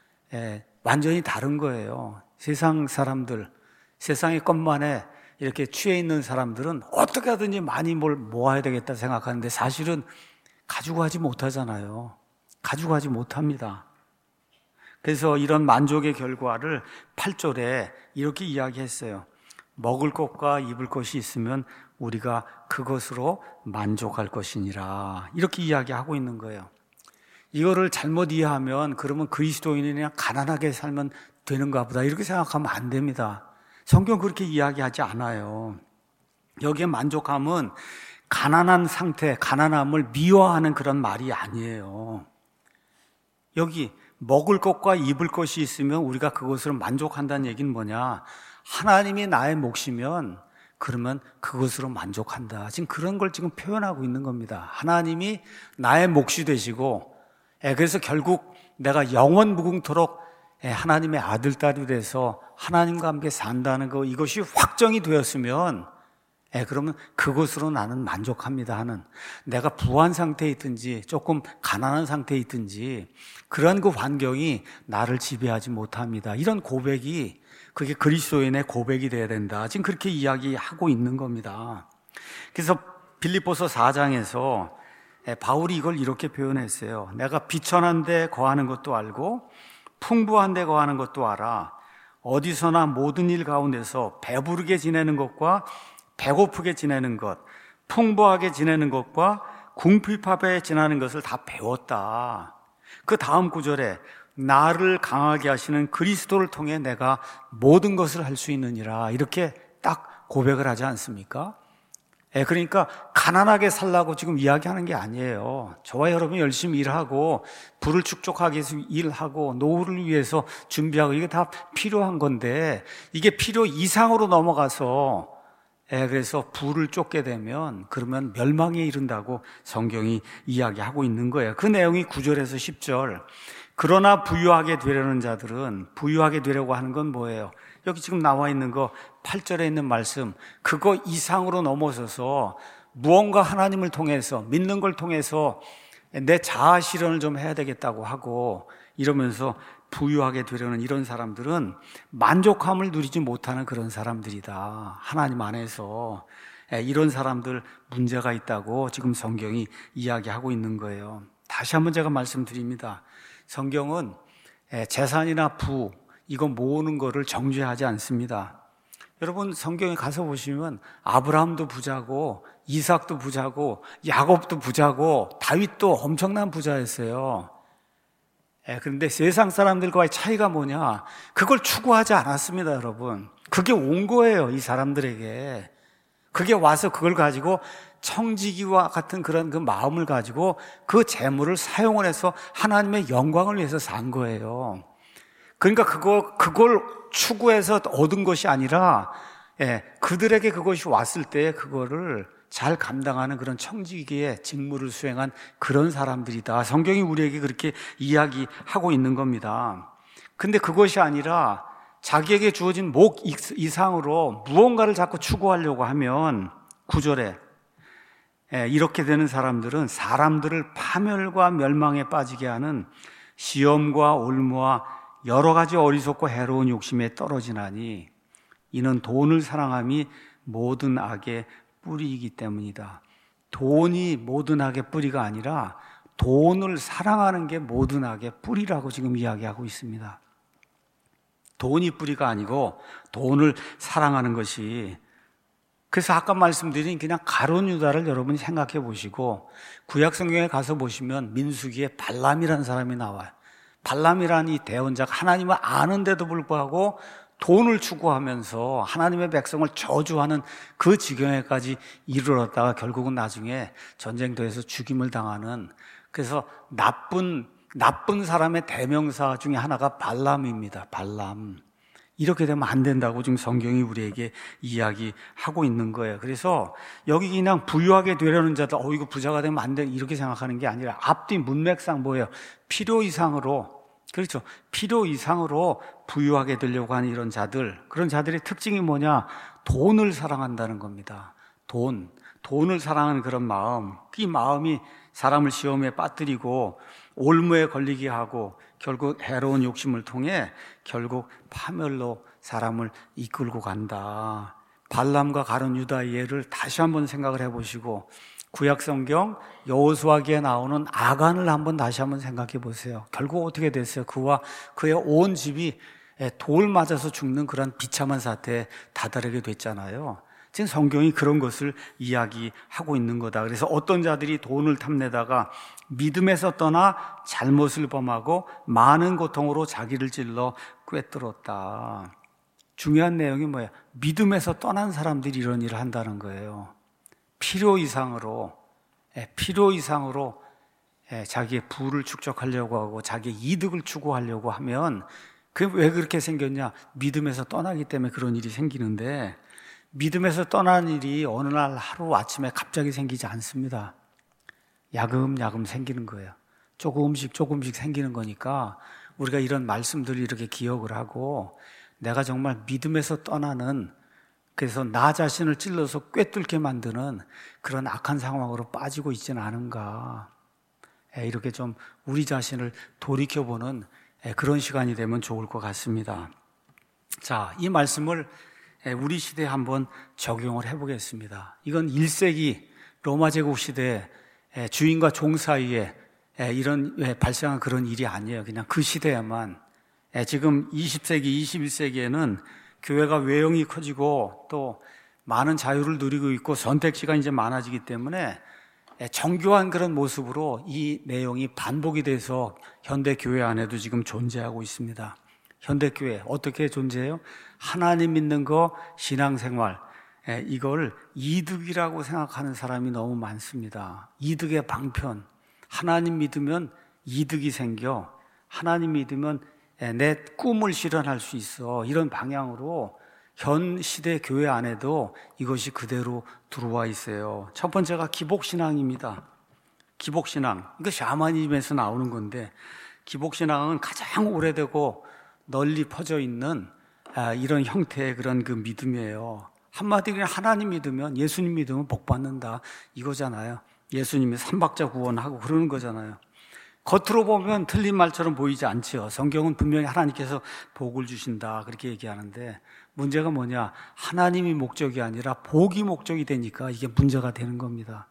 완전히 다른 거예요. 세상 사람들, 세상의 것만에 이렇게 취해 있는 사람들은 어떻게 하든지 많이 뭘 모아야 되겠다 생각하는데 사실은 가지고 가지 못하잖아요. 가지고 가지 못합니다. 그래서 이런 만족의 결과를 팔 절에 이렇게 이야기했어요. 먹을 것과 입을 것이 있으면 우리가 그것으로 만족할 것이니라. 이렇게 이야기하고 있는 거예요. 이거를 잘못 이해하면 그러면 그리스도인이 그냥 가난하게 살면 되는가 보다 이렇게 생각하면 안 됩니다. 성경 그렇게 이야기하지 않아요. 여기에 만족함은 가난한 상태, 가난함을 미워하는 그런 말이 아니에요. 여기 먹을 것과 입을 것이 있으면 우리가 그것으로 만족한다는 얘기는 뭐냐? 하나님이 나의 몫이면 그러면 그것으로 만족한다. 지금 그런 걸 지금 표현하고 있는 겁니다. 하나님이 나의 몫이 되시고, 그래서 결국 내가 영원 무궁토록 하나님의 아들, 딸이 돼서 하나님과 함께 산다는 거, 이것이 확정이 되었으면 그러면 그것으로 나는 만족합니다 하는, 내가 부한 상태에 있든지 조금 가난한 상태에 있든지 그런 그 환경이 나를 지배하지 못합니다. 이런 고백이, 그게 그리스도인의 고백이 돼야 된다. 지금 그렇게 이야기하고 있는 겁니다. 그래서 빌립보서 사 장에서 바울이 이걸 이렇게 표현했어요. 내가 비천한 데 거하는 것도 알고 풍부한 데 거하는 것도 알아. 어디서나 모든 일 가운데서 배부르게 지내는 것과 배고프게 지내는 것, 풍부하게 지내는 것과 궁핍하게 지내는 것을 다 배웠다. 그 다음 구절에 나를 강하게 하시는 그리스도를 통해 내가 모든 것을 할 수 있느니라, 이렇게 딱 고백을 하지 않습니까? 예, 그러니까 가난하게 살라고 지금 이야기하는 게 아니에요. 저와 여러분이 열심히 일하고 부를 축적하기 위해서 일하고 노후를 위해서 준비하고 이게 다 필요한 건데 이게 필요 이상으로 넘어가서 예, 그래서 부를 쫓게 되면 그러면 멸망에 이른다고 성경이 이야기하고 있는 거예요. 그 내용이 구 절에서 십 절. 그러나 부유하게 되려는 자들은 부유하게 되려고 하는 건 뭐예요? 여기 지금 나와 있는 거 팔 절에 있는 말씀, 그거 이상으로 넘어서서 무언가 하나님을 통해서 믿는 걸 통해서 내 자아 실현을 좀 해야 되겠다고 하고 이러면서 부유하게 되려는 이런 사람들은 만족함을 누리지 못하는 그런 사람들이다. 하나님 안에서 이런 사람들 문제가 있다고 지금 성경이 이야기하고 있는 거예요. 다시 한번 제가 말씀드립니다. 성경은 재산이나 부 이거 모으는 거를 정죄하지 않습니다. 여러분 성경에 가서 보시면 아브라함도 부자고 이삭도 부자고 야곱도 부자고 다윗도 엄청난 부자였어요. 예, 그런데 세상 사람들과의 차이가 뭐냐? 그걸 추구하지 않았습니다, 여러분. 그게 온 거예요, 이 사람들에게. 그게 와서 그걸 가지고 청지기와 같은 그런 그 마음을 가지고 그 재물을 사용을 해서 하나님의 영광을 위해서 산 거예요. 그러니까 그거, 그걸 추구해서 얻은 것이 아니라, 예, 그들에게 그것이 왔을 때 그거를 잘 감당하는 그런 청지기의 직무를 수행한 그런 사람들이다. 성경이 우리에게 그렇게 이야기하고 있는 겁니다. 근데 그것이 아니라 자기에게 주어진 목 이상으로 무언가를 자꾸 추구하려고 하면 구 절에 이렇게 되는 사람들은 사람들을 파멸과 멸망에 빠지게 하는 시험과 올무와 여러 가지 어리석고 해로운 욕심에 떨어지나니 이는 돈을 사랑함이 모든 악의 뿌리이기 때문이다. 돈이 모든 악의 뿌리가 아니라 돈을 사랑하는 게 모든 악의 뿌리라고 지금 이야기하고 있습니다. 돈이 뿌리가 아니고 돈을 사랑하는 것이, 그래서 아까 말씀드린 그냥 가룟 유다를 여러분이 생각해 보시고 구약 성경에 가서 보시면 민수기에 발람이라는 사람이 나와요. 발람이라는 이 대언자가 하나님을 아는데도 불구하고 돈을 추구하면서 하나님의 백성을 저주하는 그 지경에까지 이르렀다가 결국은 나중에 전쟁터에서 죽임을 당하는, 그래서 나쁜 나쁜 사람의 대명사 중에 하나가 발람입니다. 발람. 이렇게 되면 안 된다고 지금 성경이 우리에게 이야기하고 있는 거예요. 그래서 여기 그냥 부유하게 되려는 자들, 어, 이거 부자가 되면 안 돼, 이렇게 생각하는 게 아니라 앞뒤 문맥상 뭐예요? 필요 이상으로, 그렇죠. 필요 이상으로 부유하게 되려고 하는 이런 자들, 그런 자들의 특징이 뭐냐? 돈을 사랑한다는 겁니다. 돈. 돈을 사랑하는 그런 마음. 이 마음이 사람을 시험에 빠뜨리고 올무에 걸리게 하고 결국 해로운 욕심을 통해 결국 파멸로 사람을 이끌고 간다. 발람과 가룟 유다의 예를 다시 한번 생각을 해보시고 구약성경 여호수아기에 나오는 아간을 한번 다시 한번 생각해 보세요. 결국 어떻게 됐어요? 그와 그의 온 집이 돌 맞아서 죽는 그런 비참한 사태에 다다르게 됐잖아요. 지금 성경이 그런 것을 이야기하고 있는 거다. 그래서 어떤 자들이 돈을 탐내다가 믿음에서 떠나 잘못을 범하고 많은 고통으로 자기를 찔러 꿰뚫었다. 중요한 내용이 뭐예요? 믿음에서 떠난 사람들이 이런 일을 한다는 거예요. 필요 이상으로, 필요 이상으로 자기의 부를 축적하려고 하고 자기의 이득을 추구하려고 하면 그게 왜 그렇게 생겼냐? 믿음에서 떠나기 때문에 그런 일이 생기는데, 믿음에서 떠나는 일이 어느 날 하루 아침에 갑자기 생기지 않습니다. 야금야금 생기는 거예요. 조금씩 조금씩 생기는 거니까 우리가 이런 말씀들을 이렇게 기억을 하고 내가 정말 믿음에서 떠나는, 그래서 나 자신을 찔러서 꿰뚫게 만드는 그런 악한 상황으로 빠지고 있지는 않은가. 이렇게 좀 우리 자신을 돌이켜보는 그런 시간이 되면 좋을 것 같습니다. 자, 이 말씀을 우리 시대에 한번 적용을 해보겠습니다. 이건 일 세기 로마 제국 시대에 주인과 종 사이에 이런 발생한 그런 일이 아니에요. 그냥 그 시대에만. 지금 이십 세기, 이십일 세기에는 교회가 외형이 커지고 또 많은 자유를 누리고 있고 선택지가 이제 많아지기 때문에 정교한 그런 모습으로 이 내용이 반복이 돼서 현대 교회 안에도 지금 존재하고 있습니다. 현대교회 어떻게 존재해요? 하나님 믿는 거, 신앙생활, 이걸 이득이라고 생각하는 사람이 너무 많습니다. 이득의 방편. 하나님 믿으면 이득이 생겨. 하나님 믿으면 내 꿈을 실현할 수 있어. 이런 방향으로 현 시대 교회 안에도 이것이 그대로 들어와 있어요. 첫 번째가 기복신앙입니다. 기복신앙. 이거 샤머니즘에서 나오는 건데, 기복신앙은 가장 오래되고 널리 퍼져 있는 이런 형태의 그런 그 믿음이에요. 한마디로 그냥 하나님 믿으면, 예수님 믿으면 복 받는다 이거잖아요. 예수님이 삼박자 구원하고 그러는 거잖아요. 겉으로 보면 틀린 말처럼 보이지 않죠. 성경은 분명히 하나님께서 복을 주신다 그렇게 얘기하는데, 문제가 뭐냐? 하나님이 목적이 아니라 복이 목적이 되니까 이게 문제가 되는 겁니다.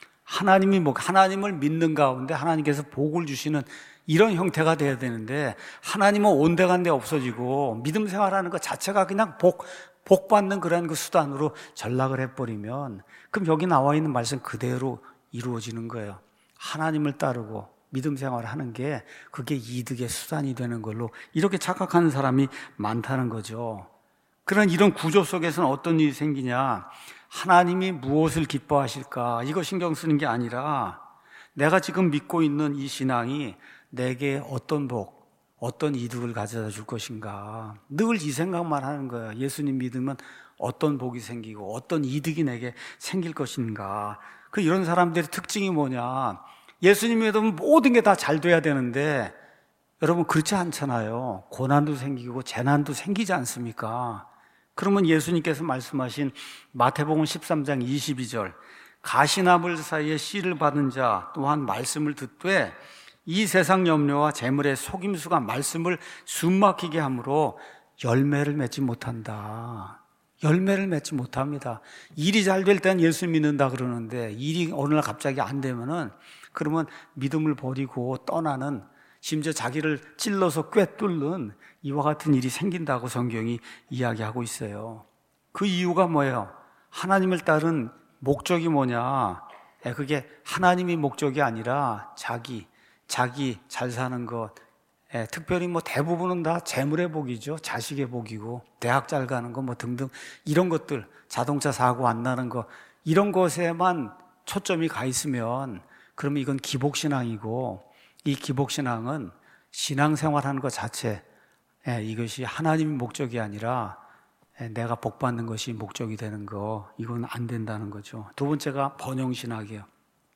하나님이 목, 하나님을 믿는 가운데 하나님께서 복을 주시는 이런 형태가 돼야 되는데, 하나님은 온데간데 없어지고 믿음 생활하는 것 자체가 그냥 복, 복 받는 그런 그 수단으로 전락을 해버리면, 그럼 여기 나와 있는 말씀 그대로 이루어지는 거예요. 하나님을 따르고 믿음 생활을 하는 게 그게 이득의 수단이 되는 걸로 이렇게 착각하는 사람이 많다는 거죠. 그런 이런 구조 속에서는 어떤 일이 생기냐? 하나님이 무엇을 기뻐하실까? 이거 신경 쓰는 게 아니라, 내가 지금 믿고 있는 이 신앙이 내게 어떤 복, 어떤 이득을 가져다 줄 것인가? 늘 이 생각만 하는 거예요. 예수님 믿으면 어떤 복이 생기고 어떤 이득이 내게 생길 것인가? 그 이런 사람들의 특징이 뭐냐? 예수님 믿으면 모든 게 다 잘 돼야 되는데, 여러분 그렇지 않잖아요. 고난도 생기고 재난도 생기지 않습니까? 그러면 예수님께서 말씀하신 마태복음 십삼 장 이십이 절, 가시나물 사이에 씨를 받은 자 또한 말씀을 듣되 이 세상 염려와 재물의 속임수가 말씀을 숨막히게 함으로 열매를 맺지 못한다. 열매를 맺지 못합니다. 일이 잘 될 땐 예수 믿는다 그러는데, 일이 어느 날 갑자기 안 되면은, 그러면 믿음을 버리고 떠나는, 심지어 자기를 찔러서 꿰뚫는 이와 같은 일이 생긴다고 성경이 이야기하고 있어요. 그 이유가 뭐예요? 하나님을 따른 목적이 뭐냐? 그게 하나님이 목적이 아니라 자기, 자기 잘 사는 것, 특별히 뭐 대부분은 다 재물의 복이죠. 자식의 복이고, 대학 잘 가는 거 뭐 등등 이런 것들, 자동차 사고 안 나는 거, 이런 것에만 초점이 가 있으면, 그러면 이건 기복신앙이고, 이 기복신앙은 신앙생활하는 것 자체, 이것이 하나님의 목적이 아니라 내가 복받는 것이 목적이 되는 거, 이건 안 된다는 거죠. 두 번째가 번영신학이에요.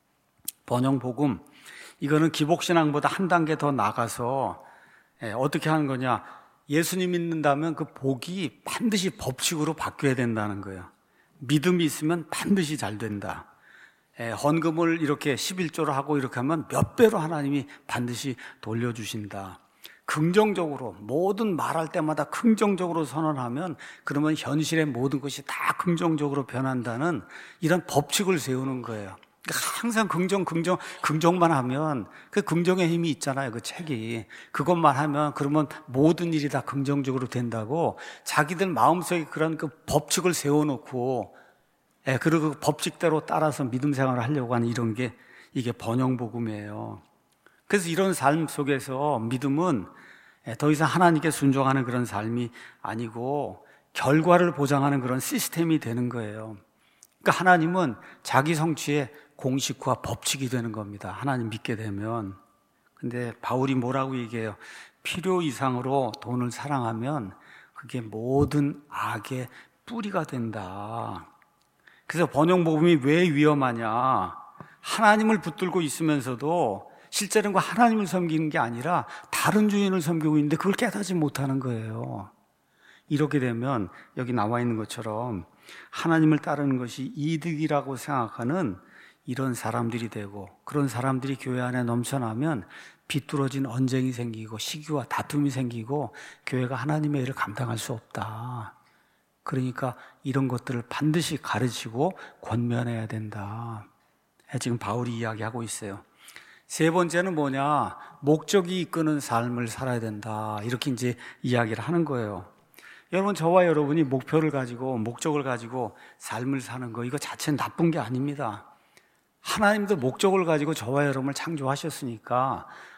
번영복음, 이거는 기복신앙보다 한 단계 더 나가서 어떻게 하는 거냐? 예수님 믿는다면 그 복이 반드시 법칙으로 바뀌어야 된다는 거예요. 믿음이 있으면 반드시 잘 된다. 헌금을 이렇게 십일조로 하고 이렇게 하면 몇 배로 하나님이 반드시 돌려주신다. 긍정적으로, 모든 말할 때마다 긍정적으로 선언하면 그러면 현실의 모든 것이 다 긍정적으로 변한다는 이런 법칙을 세우는 거예요. 항상 긍정, 긍정, 긍정만 하면, 그 긍정의 힘이 있잖아요, 그 책이. 그것만 하면 그러면 모든 일이 다 긍정적으로 된다고 자기들 마음속에 그런 그 법칙을 세워놓고, 예, 그리고 그 법칙대로 따라서 믿음 생활을 하려고 하는 이런 게 이게 번영복음이에요. 그래서 이런 삶 속에서 믿음은 더 이상 하나님께 순종하는 그런 삶이 아니고 결과를 보장하는 그런 시스템이 되는 거예요. 그러니까 하나님은 자기 성취의 공식화 법칙이 되는 겁니다. 하나님 믿게 되면. 근데 바울이 뭐라고 얘기해요? 필요 이상으로 돈을 사랑하면 그게 모든 악의 뿌리가 된다. 그래서 번영복음이 왜 위험하냐? 하나님을 붙들고 있으면서도 실제로는 하나님을 섬기는 게 아니라 다른 주인을 섬기고 있는데 그걸 깨닫지 못하는 거예요. 이렇게 되면 여기 나와 있는 것처럼 하나님을 따르는 것이 이득이라고 생각하는 이런 사람들이 되고, 그런 사람들이 교회 안에 넘쳐나면 비뚤어진 언쟁이 생기고 시기와 다툼이 생기고 교회가 하나님의 일을 감당할 수 없다. 그러니까 이런 것들을 반드시 가르치고 권면해야 된다. 지금 바울이 이야기하고 있어요. 세 번째는 뭐냐? 목적이 이끄는 삶을 살아야 된다. 이렇게 이제 이야기를 하는 거예요. 여러분, 저와 여러분이 목표를 가지고, 목적을 가지고 삶을 사는 거, 이거 자체는 나쁜 게 아닙니다. 하나님도 목적을 가지고 저와 여러분을 창조하셨으니까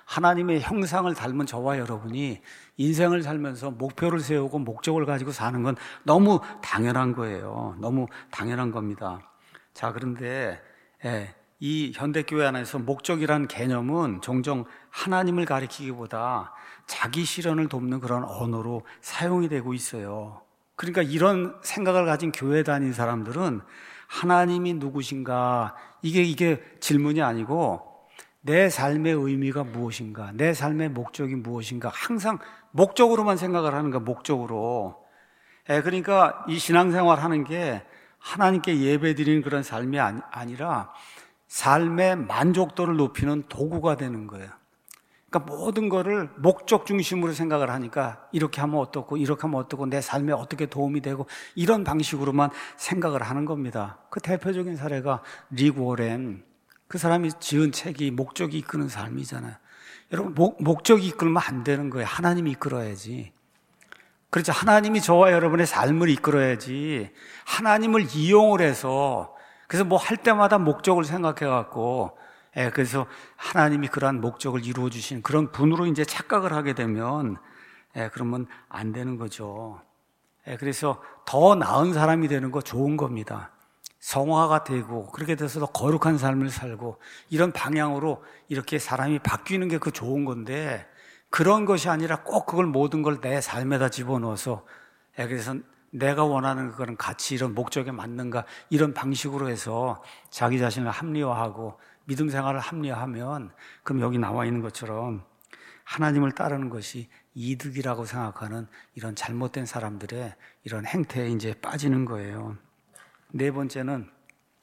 하나님의 형상을 닮은 저와 여러분이 인생을 살면서 목표를 세우고 목적을 가지고 사는 건 너무 당연한 거예요. 너무 당연한 겁니다. 자, 그런데 예, 이 현대교회 안에서 목적이라는 개념은 종종 하나님을 가리키기보다 자기 실현을 돕는 그런 언어로 사용이 되고 있어요. 그러니까 이런 생각을 가진 교회 다닌 사람들은 하나님이 누구신가, 이게 이게 질문이 아니고 내 삶의 의미가 무엇인가, 내 삶의 목적이 무엇인가, 항상 목적으로만 생각을 하는 거야. 목적으로. 예, 그러니까 이 신앙생활 하는 게 하나님께 예배드리는 그런 삶이 아니, 아니라 삶의 만족도를 높이는 도구가 되는 거예요. 그러니까 모든 거를 목적 중심으로 생각을 하니까 이렇게 하면 어떻고 이렇게 하면 어떻고 내 삶에 어떻게 도움이 되고 이런 방식으로만 생각을 하는 겁니다. 그 대표적인 사례가 리그 워렌, 그 사람이 지은 책이 목적이 이끄는 삶이잖아요. 여러분, 목, 목적이 이끌면 안 되는 거예요. 하나님이 이끌어야지. 그렇죠. 하나님이 저와 여러분의 삶을 이끌어야지. 하나님을 이용을 해서, 그래서 뭐 할 때마다 목적을 생각해 갖고, 예, 그래서 하나님이 그러한 목적을 이루어 주시는 그런 분으로 이제 착각을 하게 되면, 예, 그러면 안 되는 거죠. 예, 그래서 더 나은 사람이 되는 거 좋은 겁니다. 성화가 되고 그렇게 돼서 더 거룩한 삶을 살고 이런 방향으로 이렇게 사람이 바뀌는 게 그 좋은 건데, 그런 것이 아니라 꼭 그걸 모든 걸 내 삶에다 집어넣어서 그래서 내가 원하는 그런 가치, 이런 목적에 맞는가 이런 방식으로 해서 자기 자신을 합리화하고 믿음 생활을 합리화하면, 그럼 여기 나와 있는 것처럼 하나님을 따르는 것이 이득이라고 생각하는 이런 잘못된 사람들의 이런 행태에 이제 빠지는 거예요. 네 번째는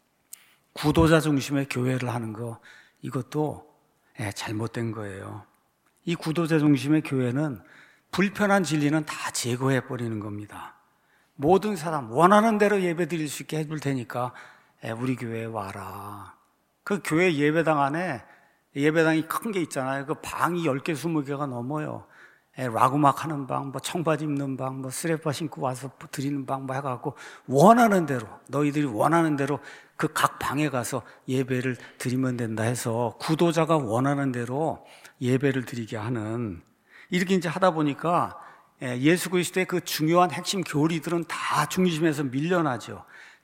구도자 중심의 교회를 하는 거, 이것도 잘못된 거예요. 이 구도자 중심의 교회는 불편한 진리는 다 제거해 버리는 겁니다. 모든 사람 원하는 대로 예배 드릴 수 있게 해줄 테니까 우리 교회에 와라. 그 교회 예배당 안에 예배당이 큰 게 있잖아요. 그 방이 열 개, 스무 개가 넘어요. 락음악 하는 방, 뭐 청바지 입는 방, 뭐 쓰레빠 신고 와서 드리는 방, 뭐 해갖고 원하는 대로, 너희들이 원하는 대로 그 각 방에 가서 예배를 드리면 된다 해서 구도자가 원하는 대로 예배를 드리게 하는, 이렇게 이제 하다 보니까 예수 그리스도의 그 중요한 핵심 교리들은 다 중심에서 밀려나죠.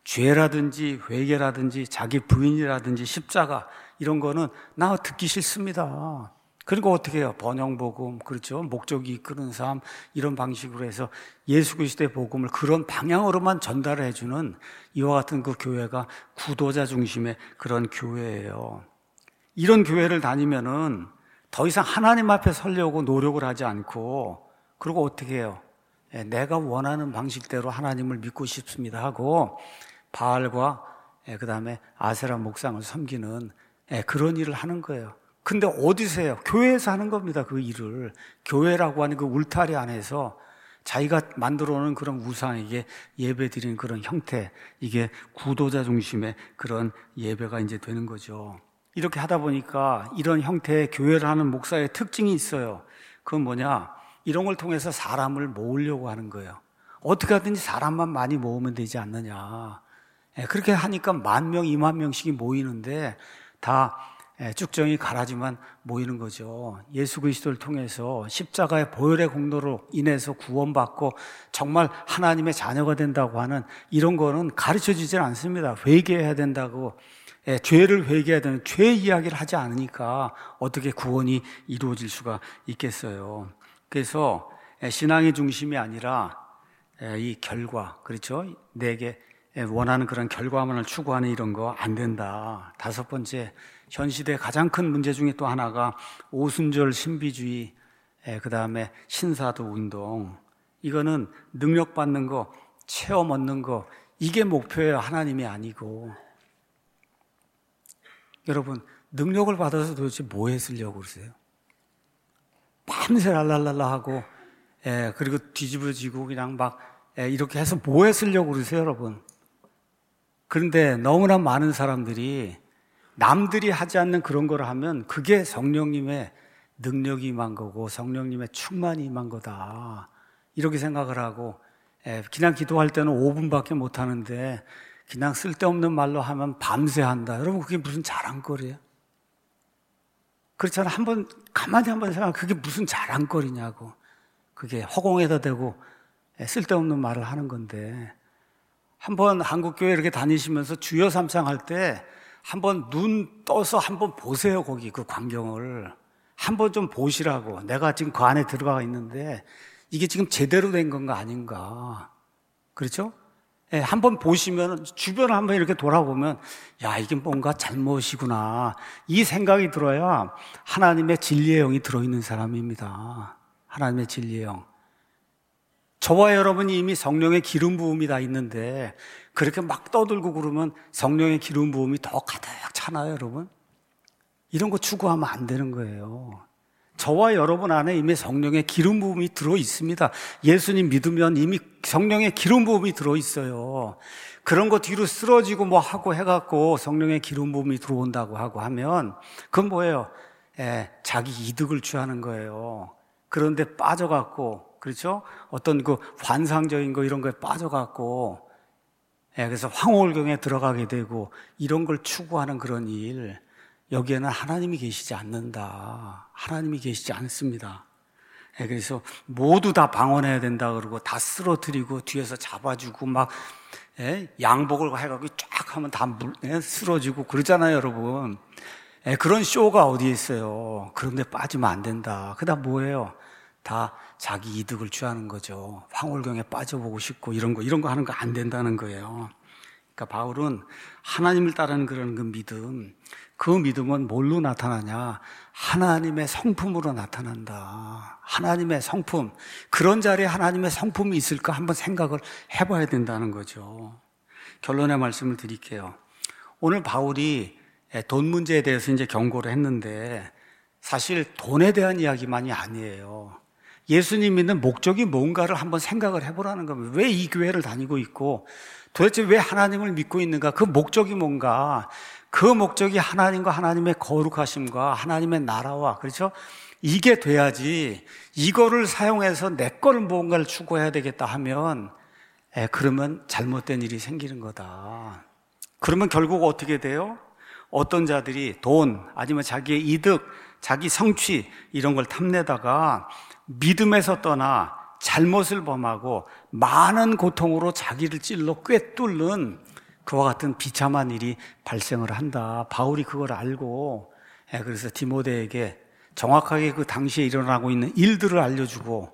죄라든지 회개라든지 자기 부인이라든지 십자가, 이런 거는 나 듣기 싫습니다. 그리고 어떻게 해요? 번영복음, 그렇죠? 목적이 이끄는 삶, 이런 방식으로 해서 예수 그리스도의 복음을 그런 방향으로만 전달을 해주는 이와 같은 그 교회가 구도자 중심의 그런 교회예요. 이런 교회를 다니면은 더 이상 하나님 앞에 서려고 노력을 하지 않고, 그리고 어떻게 해요? 내가 원하는 방식대로 하나님을 믿고 싶습니다 하고 바알과 그 다음에 아세라 목상을 섬기는 그런 일을 하는 거예요. 근데 어디서 해요? 교회에서 하는 겁니다. 그 일을. 교회라고 하는 그 울타리 안에서 자기가 만들어 놓은 그런 우상에게 예배 드리는 그런 형태, 이게 구도자 중심의 그런 예배가 이제 되는 거죠. 이렇게 하다 보니까 이런 형태의 교회를 하는 목사의 특징이 있어요. 그건 뭐냐? 이런 걸 통해서 사람을 모으려고 하는 거예요. 어떻게 하든지 사람만 많이 모으면 되지 않느냐. 그렇게 하니까 만 명, 이만 명씩이 모이는데 다 쭉정이 가라지만 모이는 거죠. 예수 그리스도를 통해서 십자가의 보혈의 공로로 인해서 구원받고 정말 하나님의 자녀가 된다고 하는 이런 거는 가르쳐주질 않습니다. 회개해야 된다고, 죄를 회개해야 되는 죄 이야기를 하지 않으니까 어떻게 구원이 이루어질 수가 있겠어요. 그래서 신앙의 중심이 아니라 이 결과, 그렇죠? 내게 원하는 그런 결과만을 추구하는 이런 거 안 된다. 다섯 번째, 현 시대의 가장 큰 문제 중에 또 하나가 오순절 신비주의, 그 다음에 신사도 운동. 이거는 능력 받는 거, 체험 얻는 거, 이게 목표예요. 하나님이 아니고. 여러분, 능력을 받아서 도대체 뭐에 쓰려고 그러세요? 밤새 랄랄랄라 하고, 예, 그리고 뒤집어지고 그냥 막, 예, 이렇게 해서 뭐에 쓰려고 그러세요, 여러분? 그런데 너무나 많은 사람들이 남들이 하지 않는 그런 걸 하면 그게 성령님의 능력이 임한 거고 성령님의 충만이 임한 거다. 이렇게 생각을 하고, 예, 그냥 기도할 때는 오 분밖에 못 하는데 그냥 쓸데없는 말로 하면 밤새 한다. 여러분, 그게 무슨 자랑거리예요? 그렇잖아. 한번 가만히 한번 생각하면 그게 무슨 자랑거리냐고. 그게 허공에다 대고 쓸데없는 말을 하는 건데, 한번 한국교회 이렇게 다니시면서 주여 삼창할 때 한번 눈 떠서 한번 보세요. 거기 그 광경을 한번 좀 보시라고. 내가 지금 그 안에 들어가 있는데 이게 지금 제대로 된 건가 아닌가. 그렇죠? 예, 한번 보시면, 주변을 한번 이렇게 돌아보면, 야, 이게 뭔가 잘못이구나. 이 생각이 들어야 하나님의 진리의 영이 들어있는 사람입니다. 하나님의 진리의 영. 저와 여러분이 이미 성령의 기름 부음이 다 있는데, 그렇게 막 떠들고 그러면 성령의 기름 부음이 더 가득 차나요, 여러분? 이런 거 추구하면 안 되는 거예요. 저와 여러분 안에 이미 성령의 기름 부음이 들어 있습니다. 예수님 믿으면 이미 성령의 기름 부음이 들어 있어요. 그런 거 뒤로 쓰러지고 뭐 하고 해갖고 성령의 기름 부음이 들어온다고 하고 하면 그건 뭐예요? 예, 자기 이득을 취하는 거예요. 그런데 빠져갖고, 그렇죠? 어떤 그 환상적인 거 이런 거에 빠져갖고, 예, 그래서 황홀경에 들어가게 되고 이런 걸 추구하는 그런 일, 여기에는 하나님이 계시지 않는다. 하나님이 계시지 않습니다. 예, 그래서 모두 다 방언해야 된다 그러고 다 쓰러뜨리고 뒤에서 잡아주고 막 예, 양복을 해가지고 쫙 하면 다 물, 예, 쓰러지고 그러잖아요, 여러분. 예, 그런 쇼가 어디에 있어요. 그런데 빠지면 안 된다. 그다음 뭐예요? 다 자기 이득을 취하는 거죠. 황홀경에 빠져보고 싶고 이런 거 이런 거 하는 거 안 된다는 거예요. 그러니까 바울은 하나님을 따르는 그런 그 믿음, 그 믿음은 뭘로 나타나냐? 하나님의 성품으로 나타난다. 하나님의 성품. 그런 자리에 하나님의 성품이 있을까 한번 생각을 해봐야 된다는 거죠. 결론의 말씀을 드릴게요. 오늘 바울이 돈 문제에 대해서 이제 경고를 했는데 사실 돈에 대한 이야기만이 아니에요. 예수님 믿는 목적이 뭔가를 한번 생각을 해보라는 겁니다. 왜 이 교회를 다니고 있고 도대체 왜 하나님을 믿고 있는가? 그 목적이 뭔가? 그 목적이 하나님과 하나님의 거룩하심과 하나님의 나라와, 그렇죠? 이게 돼야지. 이거를 사용해서 내 거를 뭔가를 추구해야 되겠다 하면 에, 그러면 잘못된 일이 생기는 거다. 그러면 결국 어떻게 돼요? 어떤 자들이 돈 아니면 자기의 이득, 자기 성취 이런 걸 탐내다가 믿음에서 떠나 잘못을 범하고 많은 고통으로 자기를 찔러 꿰뚫는 그와 같은 비참한 일이 발생을 한다. 바울이 그걸 알고 그래서 디모데에게 정확하게 그 당시에 일어나고 있는 일들을 알려주고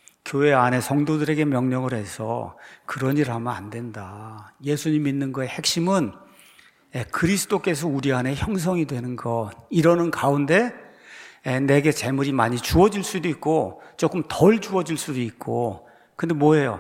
교회 안에 성도들에게 명령을 해서 그런 일을 하면 안 된다. 예수님 믿는 거의 핵심은 그리스도께서 우리 안에 형성이 되는 것. 이러는 가운데 내게 재물이 많이 주어질 수도 있고 조금 덜 주어질 수도 있고, 근데 뭐예요?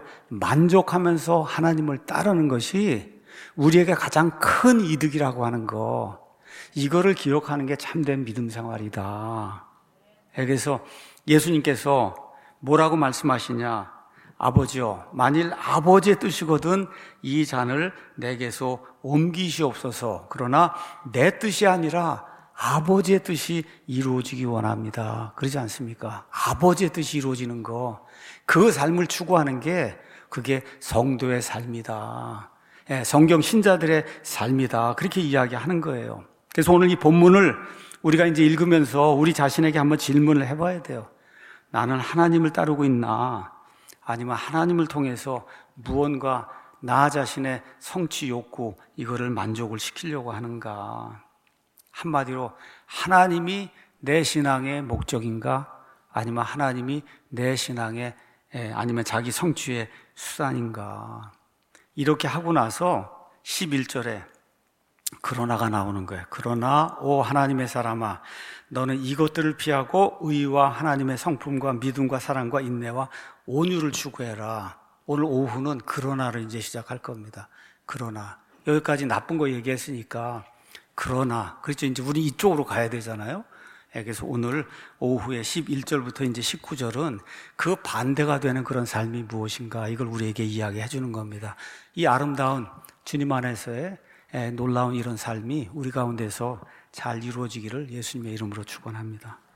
만족하면서 하나님을 따르는 것이 우리에게 가장 큰 이득이라고 하는 거, 이거를 기억하는 게 참된 믿음 생활이다. 그래서 예수님께서 뭐라고 말씀하시냐? 아버지요, 만일 아버지의 뜻이거든 이 잔을 내게서 옮기시옵소서. 그러나 내 뜻이 아니라 아버지의 뜻이 이루어지기 원합니다. 그러지 않습니까? 아버지의 뜻이 이루어지는 거, 그 삶을 추구하는 게 그게 성도의 삶이다. 예, 성경 신자들의 삶이다. 그렇게 이야기하는 거예요. 그래서 오늘 이 본문을 우리가 이제 읽으면서 우리 자신에게 한번 질문을 해봐야 돼요. 나는 하나님을 따르고 있나? 아니면 하나님을 통해서 무언가 나 자신의 성취 욕구 이거를 만족을 시키려고 하는가? 한마디로 하나님이 내 신앙의 목적인가? 아니면 하나님이 내 신앙의 아니면 자기 성취의 수단인가? 이렇게 하고 나서 십일 절에 그러나가 나오는 거예요. 그러나 오 하나님의 사람아, 너는 이것들을 피하고 의와 하나님의 성품과 믿음과 사랑과 인내와 온유를 추구해라. 오늘 오후는 그러나를 이제 시작할 겁니다. 그러나 여기까지 나쁜 거 얘기했으니까 그러나, 그렇죠. 이제 우리 이쪽으로 가야 되잖아요. 그래서 오늘 오후에 십일 절부터 이제 십구 절은 그 반대가 되는 그런 삶이 무엇인가, 이걸 우리에게 이야기해 주는 겁니다. 이 아름다운 주님 안에서의 놀라운 이런 삶이 우리 가운데서 잘 이루어지기를 예수님의 이름으로 축원합니다.